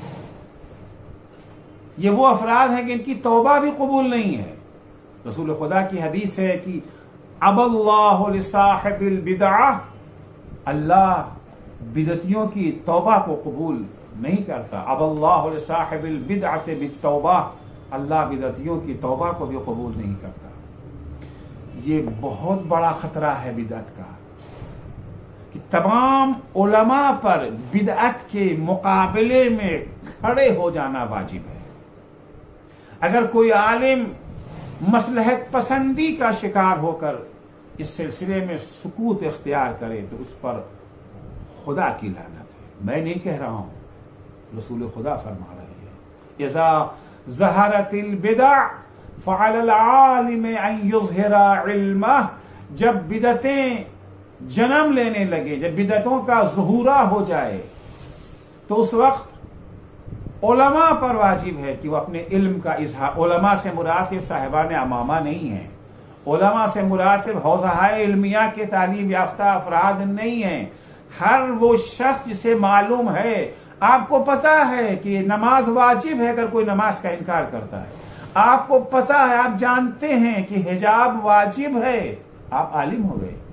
ये वो अफराद हैं कि इनकी तौबा भी कबूल नहीं है। रसूल खुदा की हदीस है कि अबल्लाहु लिसाहिबिल बिदअ, अल्लाह बिदअतियों की तौबा को कबूल नहीं करता। अबल्लाहु लिसाहिबिल बिदअति बित्तौबा, अल्लाह बिदअतियों की तौबा को भी कबूल नहीं करता। ये बहुत बड़ा खतरा है बिदअत का कि तमाम उलमा पर बिदअत के मुकाबले में खड़े हो जाना वाजिब है। अगर कोई आलिम मसलहत पसंदी का शिकार होकर इस सिलसिले में सुकूत इख्तियार करे तो उस पर खुदा की लानत है। मैं नहीं कह रहा हूं, रसूल खुदा फरमा रहे हैं, इज़ा ज़हरतिल बिदअ फ़अलल आलिम अन युज़हिरा इल्मह। जब बिदतें जन्म लेने लगे, जब बिदतों का ज़ुहूरा हो जाए, तो उस वक्त उलमा पर वाजिब है कि वो अपने इल्म का इजहार, उलमा से मुराद सिर्फ साहिबान अमामा नहीं है, उलमा से मुराद सिर्फ हौज़ाए इल्मिया के तालीम याफ्ता अफराद नहीं है। हर वो शख्स जिसे मालूम है, आपको पता है कि नमाज वाजिब है अगर कोई नमाज का इनकार करता है, आपको पता है, आप जानते हैं कि हिजाब वाजिब है, आप आलिम हो गए।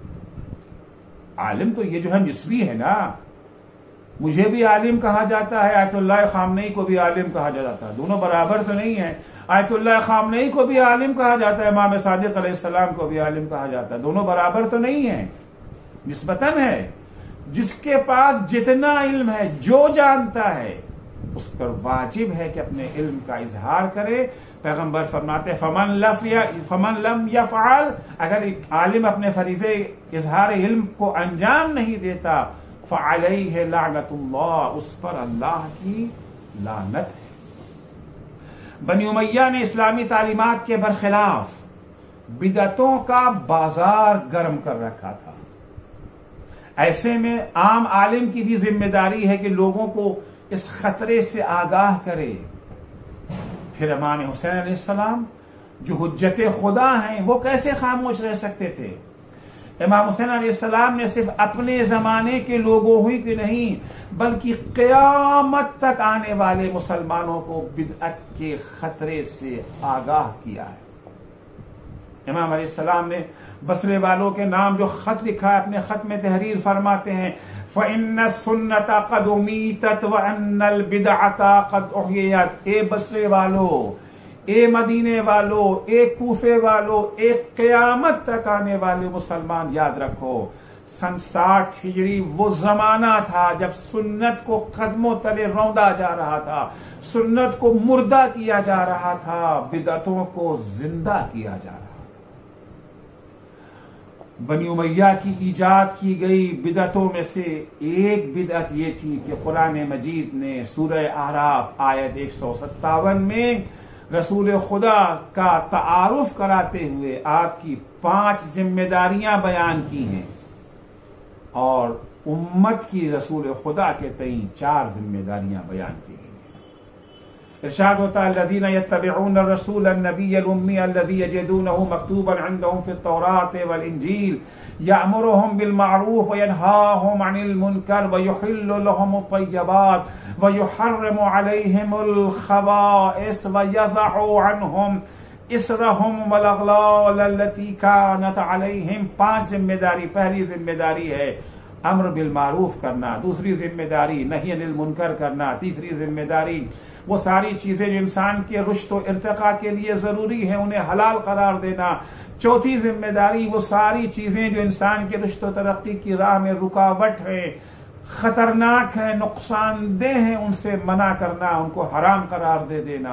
आलिम तो ये जो है निस्बी है ना, मुझे भी आलिम कहा जाता है, आयतुल्लाह खामनेई को भी आलिम कहा जाता है, दोनों बराबर तो नहीं है। आयतुल्लाह खामनेई को भी आलिम कहा जाता है, इमाम सादिक अलैहिस्सलाम को भी आलिम कहा जाता है, दोनों बराबर तो नहीं है, निस्बतन है। जिसके पास जितना इल्म है, जो जानता है, उस पर वाजिब है कि अपने इल्म का इजहार करे। पैगंबर फरमाते फमन लफ या फमन लम यफअल, अगर आलिम अपने फरीज़े इजहार इल्म को अंजाम नहीं देता, फ़अलैहि लानतुल्लाह, उस पर अल्लाह की लानत है। बनी उमैया ने इस्लामी तालीमात के बरखिलाफ बिदअतों का बाजार गर्म कर रखा था। ऐसे में आम आलिम की भी जिम्मेदारी है कि लोगों को इस खतरे से आगाह करे। फिर इमाम हुसैन अलैहिस्सलाम जो हुज्जत खुदा हैं, वो कैसे खामोश रह सकते थे? इमाम हुसैन अलैहिस्सलाम ने सिर्फ अपने जमाने के लोगों ही की नहीं, बल्कि क़यामत तक आने वाले मुसलमानों को बिदअत के खतरे से आगाह किया है। इमाम अलैहिस्सलाम ने बसरे वालों के नाम जो खत लिखा है, अपने खत में तहरीर फरमाते हैं, फ़इन्न सुन्नत क़द उमीतत व अन्नल बिदअत क़द उहियत। ए बसरे वालों, ए मदीने वालों, ए कूफे वालों, ए क़यामत तक आने वाले मुसलमान, याद रखो, सन साठ हिजरी वो जमाना था जब सुन्नत को कदमों तले रौंदा जा रहा था, सुन्नत को मुर्दा किया जा रहा था, बिदअतों को जिंदा किया जा रहा था। बनी उमैया की ईजाद की गई बिदअतों में से एक बिदअत ये थी कि कुरान मजीद ने सूरह आराफ आयत एक सौ सत्तावन में रसूल खुदा का तारुफ कराते हुए आपकी पांच जिम्मेदारियां बयान की हैं और उम्मत की रसूल खुदा के तई चार जिम्मेदारियां बयान की गई हैं। इरशाद होता है, अल्लज़ीना यत्तबिऊन रसूल नबिय्यल उम्मी अल्लज़ी यजिदूनहु मक्तूबन इंदहुम फित तौरात वल इंजील यअमुरुहुम बिल मारूफ व यनहाहुम अनिल मुनकर व युहिल्लु लहुमुत तय्यबात व युहर्रिमु अलैहिमुल खबाइस व यज़अु अन्हुम इसरहुम वल अग़लाल अल्लती कानत अलैहिम। पांच जिम्मेदारी। पहली जिम्मेदारी है अम्र बिल मारूफ करना, दूसरी जिम्मेदारी नही अनिल मुनकर करना, तीसरी जिम्मेदारी वो सारी चीजें जो इंसान के रुश्द और इर्तिका के लिए जरूरी है उन्हें हलाल करार देना, चौथी जिम्मेदारी वो सारी चीजें जो इंसान के रुश्द और तरक्की की राह में रुकावट है, खतरनाक है, नुकसानदेह है, उनसे मना करना, उनको हराम करार दे देना।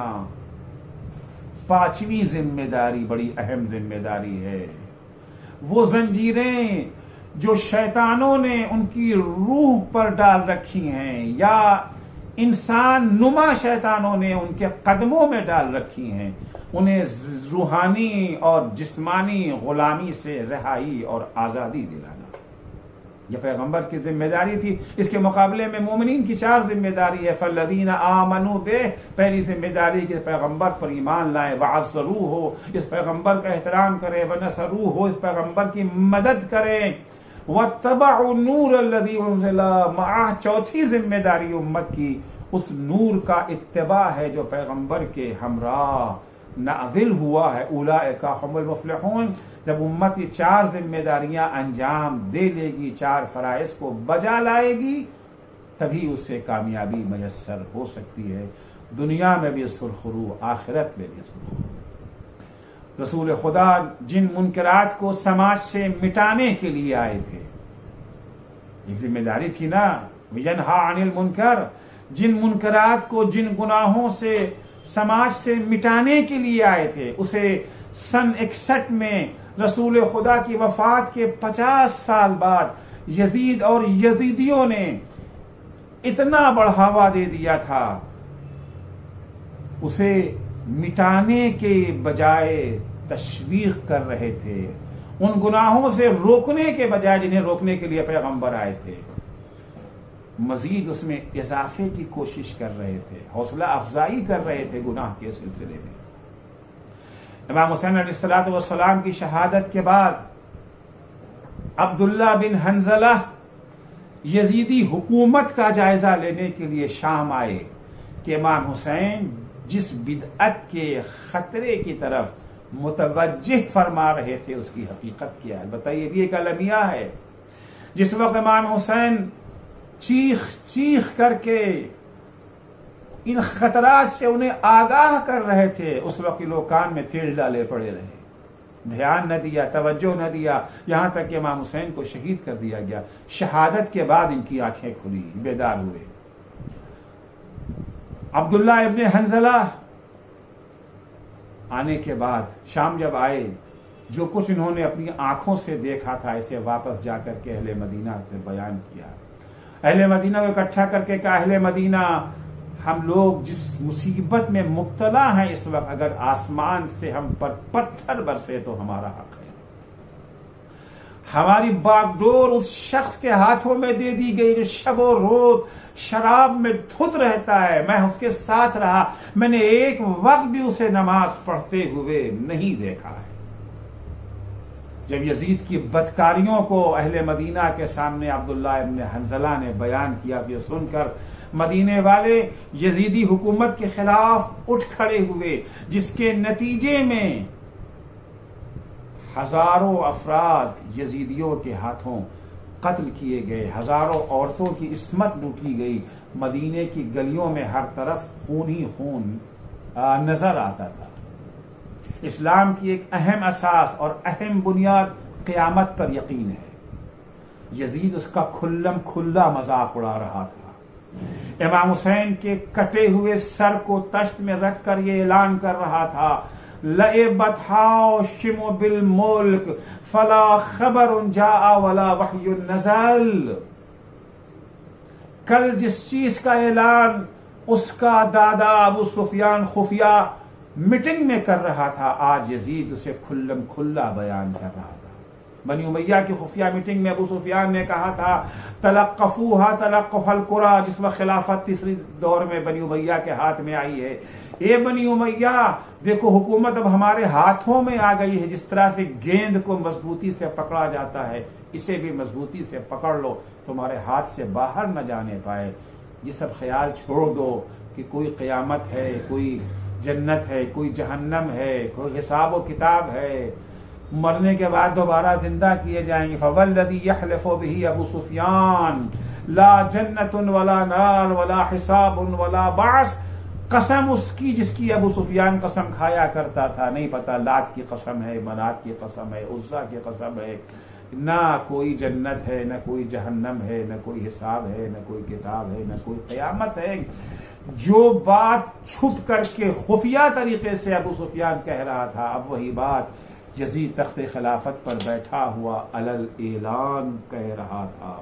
पांचवी जिम्मेदारी बड़ी अहम जिम्मेदारी है, वो जंजीरें जो शैतानों ने उनकी रूह पर डाल रखी हैं या इंसान नुमा शैतानों ने उनके कदमों में डाल रखी हैं, उन्हें रूहानी और जिस्मानी गुलामी से रिहाई और आजादी दिलाना, यह पैगंबर की जिम्मेदारी थी। इसके मुकाबले में मोमिनीन की चार जिम्मेदारी है। फल्लदीना आमनू बे, पहली जिम्मेदारी कि पैगंबर पर ईमान लाए, वअज़्ज़रू हो, इस पैगंबर का एहतराम करें, वनसरू हो, इस पैगंबर की मदद करें, वत्तबअु नूर अल्लज़ी उनज़िला मअह, चौथी जिम्मेदारी उम्मत की उस नूर का इत्तिबा है जो पैगंबर के हमरा नाज़िल हुआ है। उलाइका हुमुल मुफ़्लिहून। जब उम्मत ये चार जिम्मेदारियां अंजाम दे लेगी, चार फराइज को बजा लाएगी, तभी उससे कामयाबी मयस्सर हो सकती है। दुनिया में भी सुरखरू, आखिरत में भी सुरखरू। रसूल खुदा जिन मुनकरात को समाज से मिटाने के लिए आए थे, एक जिम्मेदारी थी ना, यनहा अनिल मुनकर, जिन मुनकरात को, जिन गुनाहों से समाज से मिटाने के लिए आए थे, उसे सन इकसठ में रसूल खुदा की वफात के पचास साल बाद यजीद और यजीदियों ने इतना बढ़ावा दे दिया था, उसे मिटाने के बजाय तशवीक कर रहे थे, उन गुनाहों से रोकने के बजाय जिन्हें रोकने के लिए पैगंबर आए थे, मजीद उसमें इजाफे की कोशिश कर रहे थे, हौसला अफजाई कर रहे थे गुनाह के सिलसिले में। इमाम हुसैन अलैहिस्सलाम की शहादत के बाद अब्दुल्ला बिन हंजला यजीदी हुकूमत का जायजा लेने के लिए शाम आए कि इमाम हुसैन जिस बिदअत के खतरे की तरफ मुतवज्जिह फरमा रहे थे उसकी हकीकत क्या है। बताइए, भी एक अलमिया है। जिस वक्त इमाम हुसैन चीख चीख करके इन खतरात से उन्हें आगाह कर रहे थे, उस वक्त लोग कान में तेल डाले पड़े रहे, ध्यान न दिया, तवज्जो न दिया, यहां तक कि इमाम हुसैन को शहीद कर दिया गया। शहादत के बाद इनकी आंखें खुली, बेदार हुए। अब्दुल्ला इब्ने हंजला आने के बाद शाम जब आए, जो कुछ इन्होंने अपनी आंखों से देखा था, इसे वापस जाकर के अहले मदीना से बयान किया। अहले मदीना को इकट्ठा करके कहा, अहले मदीना, हम लोग जिस मुसीबत में मुब्तला हैं इस वक्त, अगर आसमान से हम पर पत्थर बरसे तो हमारा हक है। हमारी बागडोर उस शख्स के हाथों में दे दी गई जो शबो रोज शराब में धुत रहता है। मैं उसके साथ रहा, मैंने एक वक्त भी उसे नमाज पढ़ते हुए नहीं देखा है। जब यजीद की बदकारियों को अहले मदीना के सामने अब्दुल्ला इब्ने हंजला ने बयान किया, ये सुनकर मदीने वाले यजीदी हुकूमत के खिलाफ उठ खड़े हुए, जिसके नतीजे में हजारों अफराद यजीदियों के हाथों कत्ल किए गए, हजारों औरतों की इस्मत लूटी गई। मदीने की गलियों में हर तरफ खून ही खून नजर आता था। इस्लाम की एक अहम असास और अहम बुनियाद क़यामत पर यकीन है। यजीद उसका खुल्लम खुल्ला मजाक उड़ा रहा था। इमाम हुसैन के कटे हुए सर को तश्त में रखकर यह ऐलान कर रहा था, लएबत हाशिम बिल मुल्क फला खबर जा वला वहयुन नज़ल। कल जिस चीज का ऐलान उसका दादा अबू सुफियान खुफिया मीटिंग में कर रहा था, आज यजीद उसे खुल्लम खुल्ला बयान कर रहा था। बनी उमैया की खुफिया मीटिंग में अबू सुफियान ने कहा था, तलक्कफूहा तलक्कुफल कुरा, जिस वक्त खिलाफत तीसरी दौर में बनी उमैया के हाथ में आई है, ए बनी उमैया, देखो हुकूमत अब हमारे हाथों में आ गई है। जिस तरह से गेंद को मजबूती से पकड़ा जाता है, इसे भी मजबूती से पकड़ लो, तुम्हारे हाथ से बाहर न जाने पाए। ये सब ख्याल छोड़ दो कि कोई क़यामत है, कोई जन्नत है, कोई जहन्नम है, कोई हिसाब व किताब है, मरने के बाद दोबारा जिंदा किए जाएंगे। फवल्लज़ी यहलिफु बिही अबू सुफियान ला जन्नतुन वला नार वला हिसाबुन वला बास। कसम उसकी जिसकी अबू सुफियान कसम खाया करता था, नहीं पता लात की कसम है, मनात की कसम है, उज़्ज़ा की कसम है, ना कोई जन्नत है, ना कोई जहन्नम है, ना कोई हिसाब है, ना कोई किताब है, ना कोई क़यामत है। जो बात छुप करके खुफिया तरीके से अबू सुफियान कह रहा था, अब वही बात यजीद तख्ते खिलाफत पर बैठा हुआ अलल ऐलान कह रहा था।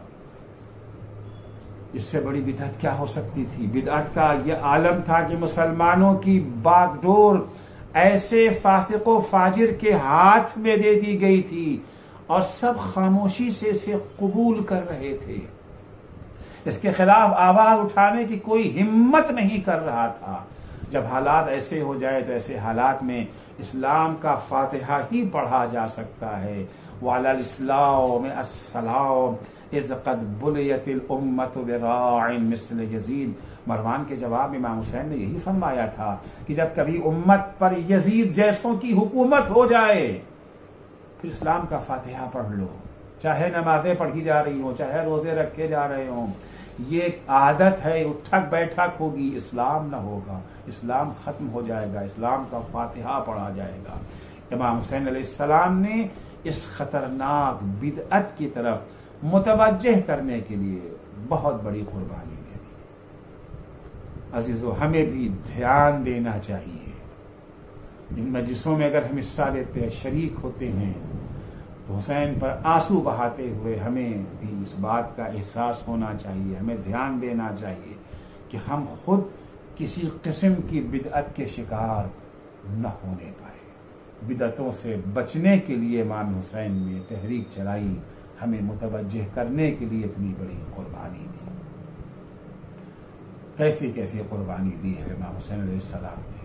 इससे बड़ी बिदअत क्या हो सकती थी। बिदअत का यह आलम था कि मुसलमानों की बागडोर ऐसे फासिको फाजिर के हाथ में दे दी गई थी और सब खामोशी से इसे कबूल कर रहे थे। इसके खिलाफ आवाज उठाने की कोई हिम्मत नहीं कर रहा था। जब हालात ऐसे हो जाए तो ऐसे हालात में इस्लाम का फातिहा ही पढ़ा जा सकता है। वालल इस्लाम अस्सलाम इज़ क़द बुलियतिल उम्मतु बिराइन मिस्ल यजीद। मरवान के जवाब में इमाम हुसैन ने यही फरमाया था कि जब कभी उम्मत पर यजीद जैसों की हुकूमत हो जाए फिर इस्लाम का फातिहा पढ़ लो, चाहे नमाजें पढ़ी जा रही हो, चाहे रोजे रखे जा रहे हों। ये एक आदत है, उठक बैठक होगी, इस्लाम न होगा। इस्लाम ख़त्म हो जाएगा, इस्लाम का फातिहा पढ़ा जाएगा। इमाम हुसैन अलैहिस्सलाम ने इस खतरनाक बिदअत की तरफ मुतवज्जह करने के लिए बहुत बड़ी कुर्बानी दे दी। अजीजों, हमें भी ध्यान देना चाहिए। इन मजलिसों में अगर हम हिस्सा लेते हैं, शरीक होते हैं, तो हुसैन पर आंसू बहाते हुए हमें भी इस बात का एहसास होना चाहिए, हमें ध्यान देना चाहिए कि हम खुद किसी किस्म की बिदअत के शिकार न होने पाए। बिदअतों से बचने के लिए इमाम हुसैन ने तहरीक चलाई, हमें मुतवज्जह करने के लिए इतनी बड़ी कुर्बानी दी। कैसी कैसी कुर्बानी दी है इमाम हुसैन अलैहिस्सलाम ने।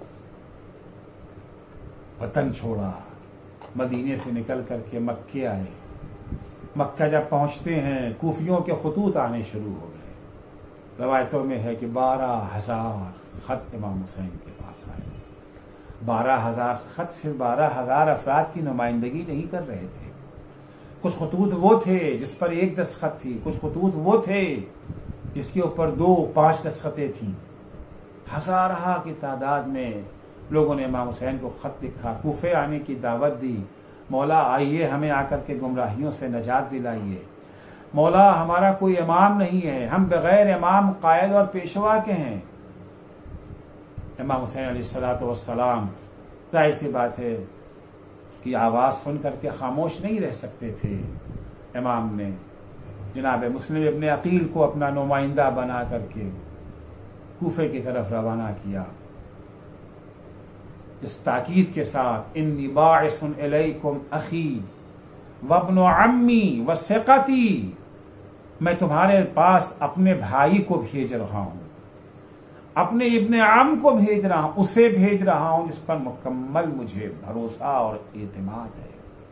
वतन छोड़ा, मदीने से निकल करके मक्के आए। मक्का जब पहुंचते हैं, कूफियों के खतूत आने शुरू हो गए। रवायतों में है कि बारह हजार खत इमाम हुसैन के पास आए। बारह हजार खत सिर्फ बारह हजार अफराद की नुमाइंदगी नहीं कर रहे थे। कुछ खतूत वो थे जिस पर एक दस्तखत थी, कुछ खतूत वो थे जिसके ऊपर दो पांच दस्तखतें थी। हजारा की तादाद में लोगों ने इमाम हुसैन को खत लिखा, कूफे आने की दावत दी। मौला आइए, हमें आकर के गुमराहियों से नजात दिलाइए। मौला हमारा कोई इमाम नहीं है, हम बगैर इमाम कायद और पेशवा के हैं। इमाम हुसैन अलैहिस्सलातु वस्सलाम, जाहिर सी बात है कि आवाज सुन करके खामोश नहीं रह सकते थे। इमाम ने जनाब मुस्लिम इब्ने अकील को अपना नुमाइंदा बना करके कूफे की तरफ रवाना किया, इस ताकीद के साथ, इन्नी बाइसुन इलैकुम अखी वब्नु अम्मी वसिक़ती, मैं तुम्हारे पास अपने भाई को भेज रहा हूं, अपने इब्ने आम को भेज रहा हूं, उसे भेज रहा हूं जिस पर मुकम्मल मुझे भरोसा और एतमाद है।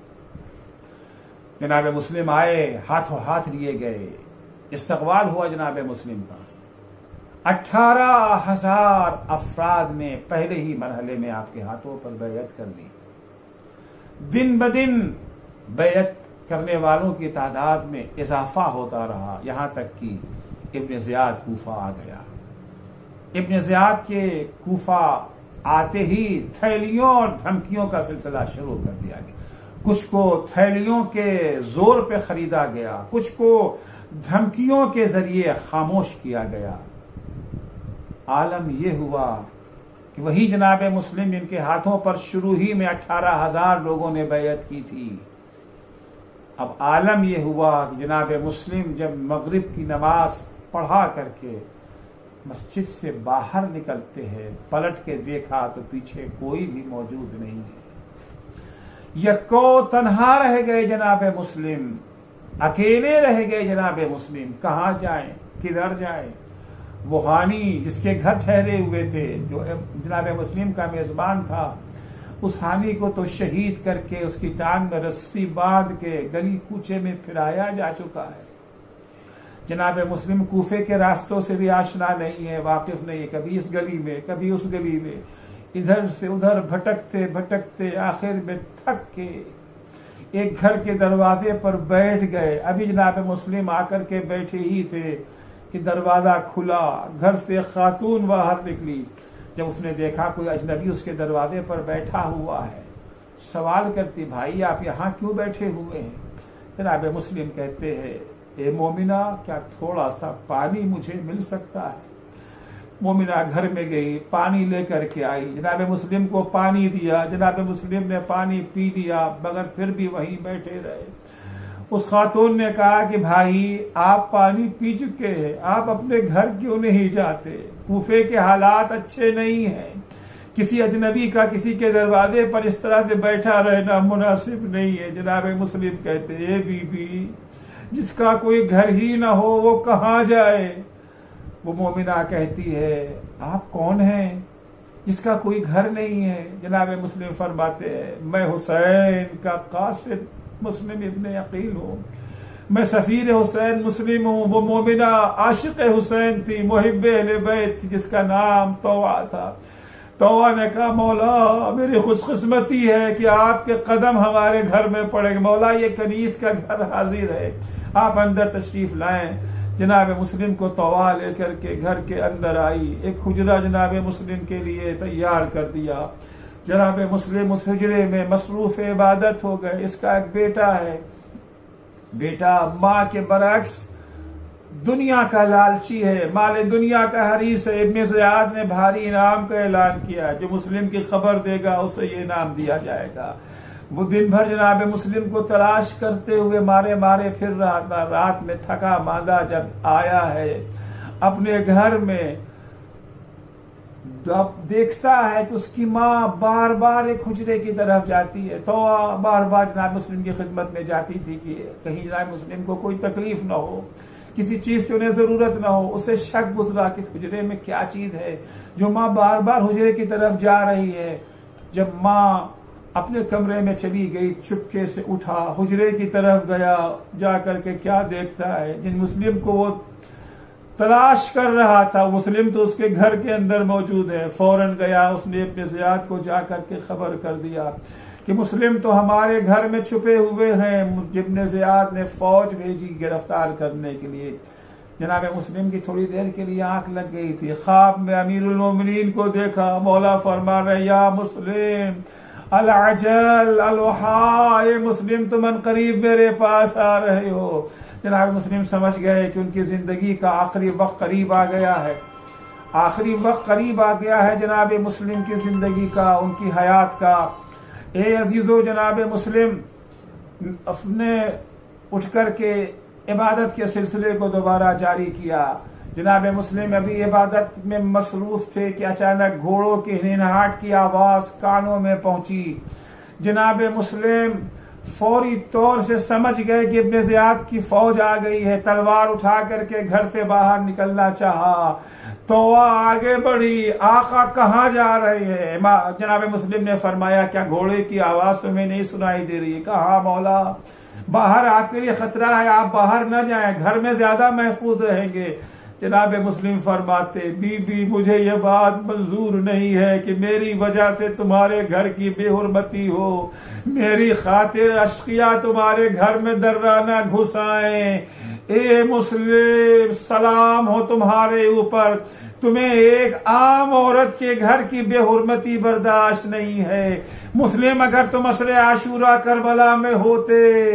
जनाब मुस्लिम आए, हाथों हाथ लिए गए, इस्तकबाल हुआ जनाब मुस्लिम का। अठारह हजार अफराद ने पहले ही मरहले में आपके हाथों पर बैयत कर ली। दिन ब दिन बैयत करने वालों की तादाद में इजाफा होता रहा, यहां तक कि इब्न ज़ियाद कूफा आ गया। इब्न ज़ियाद के कूफा आते ही थैलियों और धमकियों का सिलसिला शुरू कर दिया गया। कुछ को थैलियों के जोर पे खरीदा गया, कुछ को धमकियों के जरिए खामोश किया गया। आलम यह हुआ कि वही जनाब मुस्लिम जिनके हाथों पर शुरू ही में अठारह हजार लोगों ने बैयत की थी, अब आलम यह हुआ कि जनाब मुस्लिम जब मगरिब की नमाज पढ़ा करके मस्जिद से बाहर निकलते हैं, पलट के देखा तो पीछे कोई भी मौजूद नहीं है। यको तन्हा रह गए जनाब मुस्लिम, अकेले रह गए जनाब मुस्लिम। कहां जाएं, किधर जाएं? वो हानी जिसके घर ठहरे हुए थे, जो जनाब मुस्लिम का मेजबान था, उस हानी को तो शहीद करके उसकी टांग में रस्सी बांध के गली कूचे में फिराया जा चुका है। जनाब मुस्लिम कूफे के रास्तों से भी आशना नहीं है, वाकिफ नहीं है। कभी इस गली में, कभी उस गली में, इधर से उधर भटकते भटकते आखिर में थक के एक घर के दरवाजे पर बैठ गए। अभी जनाब मुस्लिम आकर के बैठे ही थे कि दरवाजा खुला, घर से खातून बाहर निकली। जब उसने देखा कोई अजनबी उसके दरवाजे पर बैठा हुआ है, सवाल करती, भाई आप यहाँ क्यों बैठे हुए हैं? जनाब मुस्लिम कहते हैं, ए मोमिना, क्या थोड़ा सा पानी मुझे मिल सकता है? मोमिना घर में गई, पानी लेकर के आई, जनाब मुस्लिम को पानी दिया। जनाब मुस्लिम ने पानी पी लिया, मगर फिर भी वहीं बैठे रहे। उस खातून ने कहा कि भाई आप पानी पी चुके हैं, आप अपने घर क्यों नहीं जाते? कूफे के हालात अच्छे नहीं हैं, किसी अजनबी का किसी के दरवाजे पर इस तरह से बैठा रहना मुनासिब नहीं है। जनाब मुस्लिम कहते हैं, बीबी जिसका कोई घर ही ना हो वो कहाँ जाए? वो मोमिना कहती है, आप कौन हैं जिसका कोई घर नहीं है? जनाब मुस्लिम फरमाते हैं, मैं हुसैन का कासिद मुस्लिम इब्ने अकील हूँ, मैं सफीर हुसैन मुस्लिम हूँ। वो मोमिना आशिक हुसैन थी, मुहिब्बे अहले बैत थी, जिसका नाम तौवा था। तौवा ने कहा, मौला मेरी खुशकिस्मती है कि आपके कदम हमारे घर में पड़ेंगे। मौला ये कनीज का घर हाजिर है, आप अंदर तशरीफ लाएं। जनाब मुस्लिम को तवा लेकर के घर के अंदर आई, एक हुजरा जनाब मुस्लिम के लिए तैयार कर दिया। जनाब मुस्लिम उस हुजरे में मसरूफ इबादत हो गए। इसका एक बेटा है, बेटा माँ के बरक्स दुनिया का लालची है, माले दुनिया का हरीस है। इब्ने ज़ियाद ने भारी इनाम का ऐलान किया, जो मुस्लिम की खबर देगा उसे ये इनाम दिया जाएगा। वो दिन भर जनाब मुस्लिम को तलाश करते हुए मारे मारे फिर रहा था। रात में थका मांदा जब आया है अपने घर में, जब देखता है कि उसकी माँ बार बार एक हुजरे की तरफ जाती है, तो बार बार जनाब मुस्लिम की खिदमत में जाती थी कि कहीं जनाब मुस्लिम को कोई तकलीफ ना हो, किसी चीज की उन्हें जरूरत ना हो। उसे शक गुजरा कि हुजरे में क्या चीज है जो माँ बार बार हुजरे की तरफ जा रही है। जब माँ अपने कमरे में चली गई, चुपके से उठा, हुजरे की तरफ गया, जा करके क्या देखता है, जिन मुस्लिम को वो तलाश कर रहा था मुस्लिम तो उसके घर के अंदर मौजूद है। फौरन गया, उसने अपने ज़ियाद को जाकर के खबर कर दिया कि मुस्लिम तो हमारे घर में छुपे हुए हैं। इब्ने ज़ियाद ने फौज भेजी गिरफ्तार करने के लिए। जनाब मुस्लिम की थोड़ी देर के लिए आंख लग गई थी, ख्वाब में अमीरुल मोमिनीन को देखा। मौला फरमा रहे, या मुस्लिम अल अजल अल वहा, ये मुस्लिम तुम अन करीब मेरे पास आ रहे हो। जनाब मुस्लिम समझ गए कि उनकी जिंदगी का आखिरी वक्त करीब आ गया है, आखिरी वक्त करीब आ गया है जनाब मुस्लिम की जिंदगी का, उनकी हयात का। ए अजीजो, जनाब मुस्लिम अपने उठ करके इबादत के सिलसिले को दोबारा जारी किया। जनाब मुस्लिम अभी इबादत में मसरूफ थे कि अचानक घोड़ों की हिनहाट की आवाज कानों में पहुंची। जनाब मुस्लिम फौरी तौर से समझ गए कि इब्ने ज़ियाद की फौज आ गई है। तलवार उठा करके घर से बाहर निकलना चाहा तो वह आगे बढ़ी। आका कहाँ जा रहे हैं? जनाब मुस्लिम ने फरमाया, क्या घोड़े की आवाज तुम्हें नहीं सुनाई दे रही? कहा मौला, बाहर आपके लिए खतरा है, आप बाहर न जाएं, घर में ज्यादा महफूज रहेंगे। जनाब मुस्लिम फरमाते, बीबी मुझे यह बात मंजूर नहीं है कि मेरी वजह से तुम्हारे घर की बेहुरमती हो, मेरी खातिर अशकिया तुम्हारे घर में दर्राना घुस आए। ए मुस्लिम, सलाम हो तुम्हारे ऊपर, तुम्हें एक आम औरत के घर की बेहुरमती बर्दाश्त नहीं है। मुस्लिम, अगर तुम असरे आशूरा करबला में होते,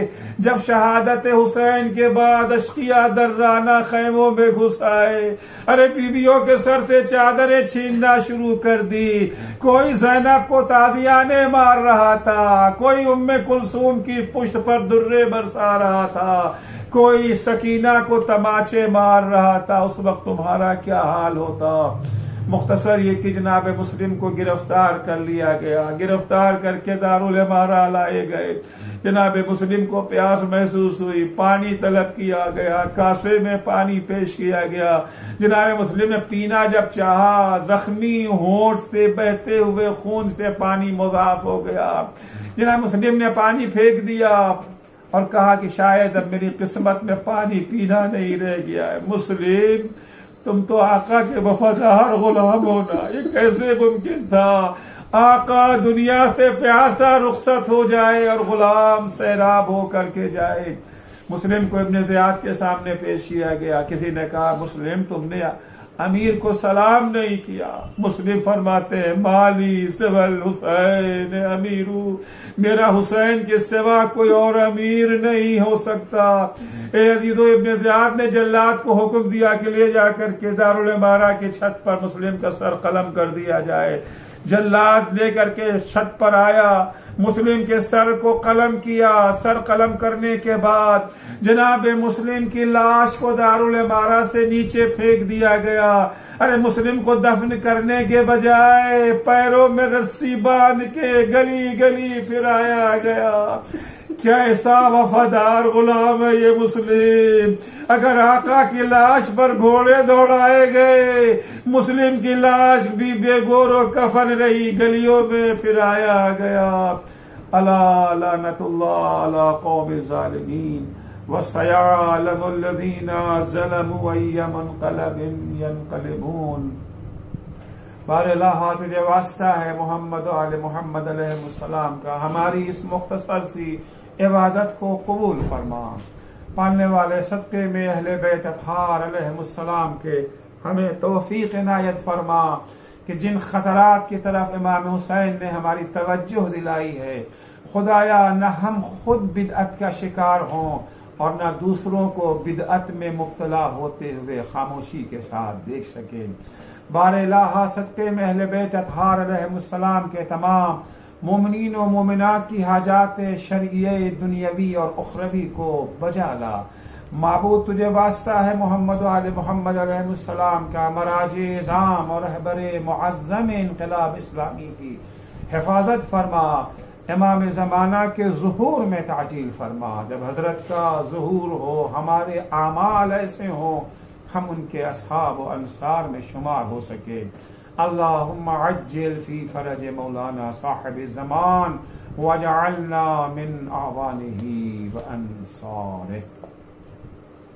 जब शहादत हुसैन के बाद अशकिया दर्राना खैमों में घुस आए, अरे बीवियों के सर से चादरें छीनना शुरू कर दी। कोई ज़ैनब को ताजियाने मार रहा था, कोई उम्मे कुलसूम की पुष्ट पर दुर्रे बरसा रहा था, कोई सकीना को तमाचे मार रहा था। उस वक्त तुम्हारा क्या हाल होता? मुख्तसर ये कि जनाब मुस्लिम को गिरफ्तार कर लिया गया, गिरफ्तार करके दारुल इमारा लाए गए। जनाब मुस्लिम को प्यास महसूस हुई, पानी तलब किया गया, कासे में पानी पेश किया गया। जनाब मुस्लिम ने पीना जब चाहा, जख्मी होंठ से बहते हुए खून से पानी मुजाफ हो गया। जनाब मुस्लिम ने पानी फेंक दिया और कहा कि शायद अब मेरी किस्मत में पानी पीना नहीं रह गया है। मुस्लिम, तुम तो आका के वफादार गुलाम होना, ये कैसे मुमकिन था? आका दुनिया से प्यासा रुखसत हो जाए और गुलाम सैराब हो करके जाए। मुस्लिम को इब्ने ज़ियाद के सामने पेश किया गया। किसी ने कहा, मुस्लिम तुमने अमीर को सलाम नहीं किया। मुस्लिम फरमाते हैं, माली सिवल हुसैन अमीरू, मेरा हुसैन के सिवा कोई और अमीर नहीं हो सकता। ए अजीजो, इब्ने ज़ियाद ने जल्लाद को हुक्म दिया कि ले जाकर के दारुल इमारा की छत पर मुस्लिम का सर कलम कर दिया जाए। जल्लाद लेकर के छत पर आया, मुस्लिम के सर को कलम किया। सर कलम करने के बाद जनाब मुस्लिम की लाश को दारुल इमारा से नीचे फेंक दिया गया। अरे मुस्लिम को दफन करने के बजाय पैरों में रस्सी बांध के गली गली फिराया गया। क्या ऐसा वफादार गुलाम है ये मुस्लिम? अगर आका की लाश पर घोड़े दौड़ाए गए, मुस्लिम की लाश भी बेगोरो कफन रही, गलियों में फिराया गया। अला लानतुल्लाह अला कौम ज़ालिमीन व सयअलमुल लज़ीना ज़लमू अय्या मुनक़लबिन यनक़लिबून। बारला हाथ में वास्ता है मोहम्मद आले मोहम्मद अलैहिस्सलाम का, हमारी इस मुख्तसर सी इबादत को कबूल फरमा। पालने वाले सदक़े में अहले बैत अतहार अलैहिमुस्सलाम के हमें तौफीक इनायत फरमा कि जिन खतरात की तरफ इमाम हुसैन ने हमारी तवज्जो दिलाई है, खुदाया न हम खुद बिदअत का शिकार हों और न दूसरों को बिदअत में मुब्तला होते हुए खामोशी के साथ देख सके। बारे इलाहा सदक़े में अहले बैत अतहार अलैहिमुस्सलाम के तमाम मोमिनीन व मोमिनात की हाजात शरइये दुनियावी और उखरवी को बजा ला। माबूद तुझे वास्ता है मोहम्मद व आले मोहम्मद अलैहिस्सलाम का मराजे इज़ाम और रहबरे मुअज़्ज़म इनक़िलाब इस्लामी की हिफाजत फरमा। इमाम ज़माना के ज़ुहूर में ताजील फरमा। जब हजरत का ज़ुहूर हो, हमारे आमाल ऐसे हो, हम उनके अस्हाब व अंसार में शुमार हो सके। अल्लाहुम्मा अज्जिल फी फरज मौलाना साहिब ज़मान वजअलना मिन आवानिही व अंसारिही।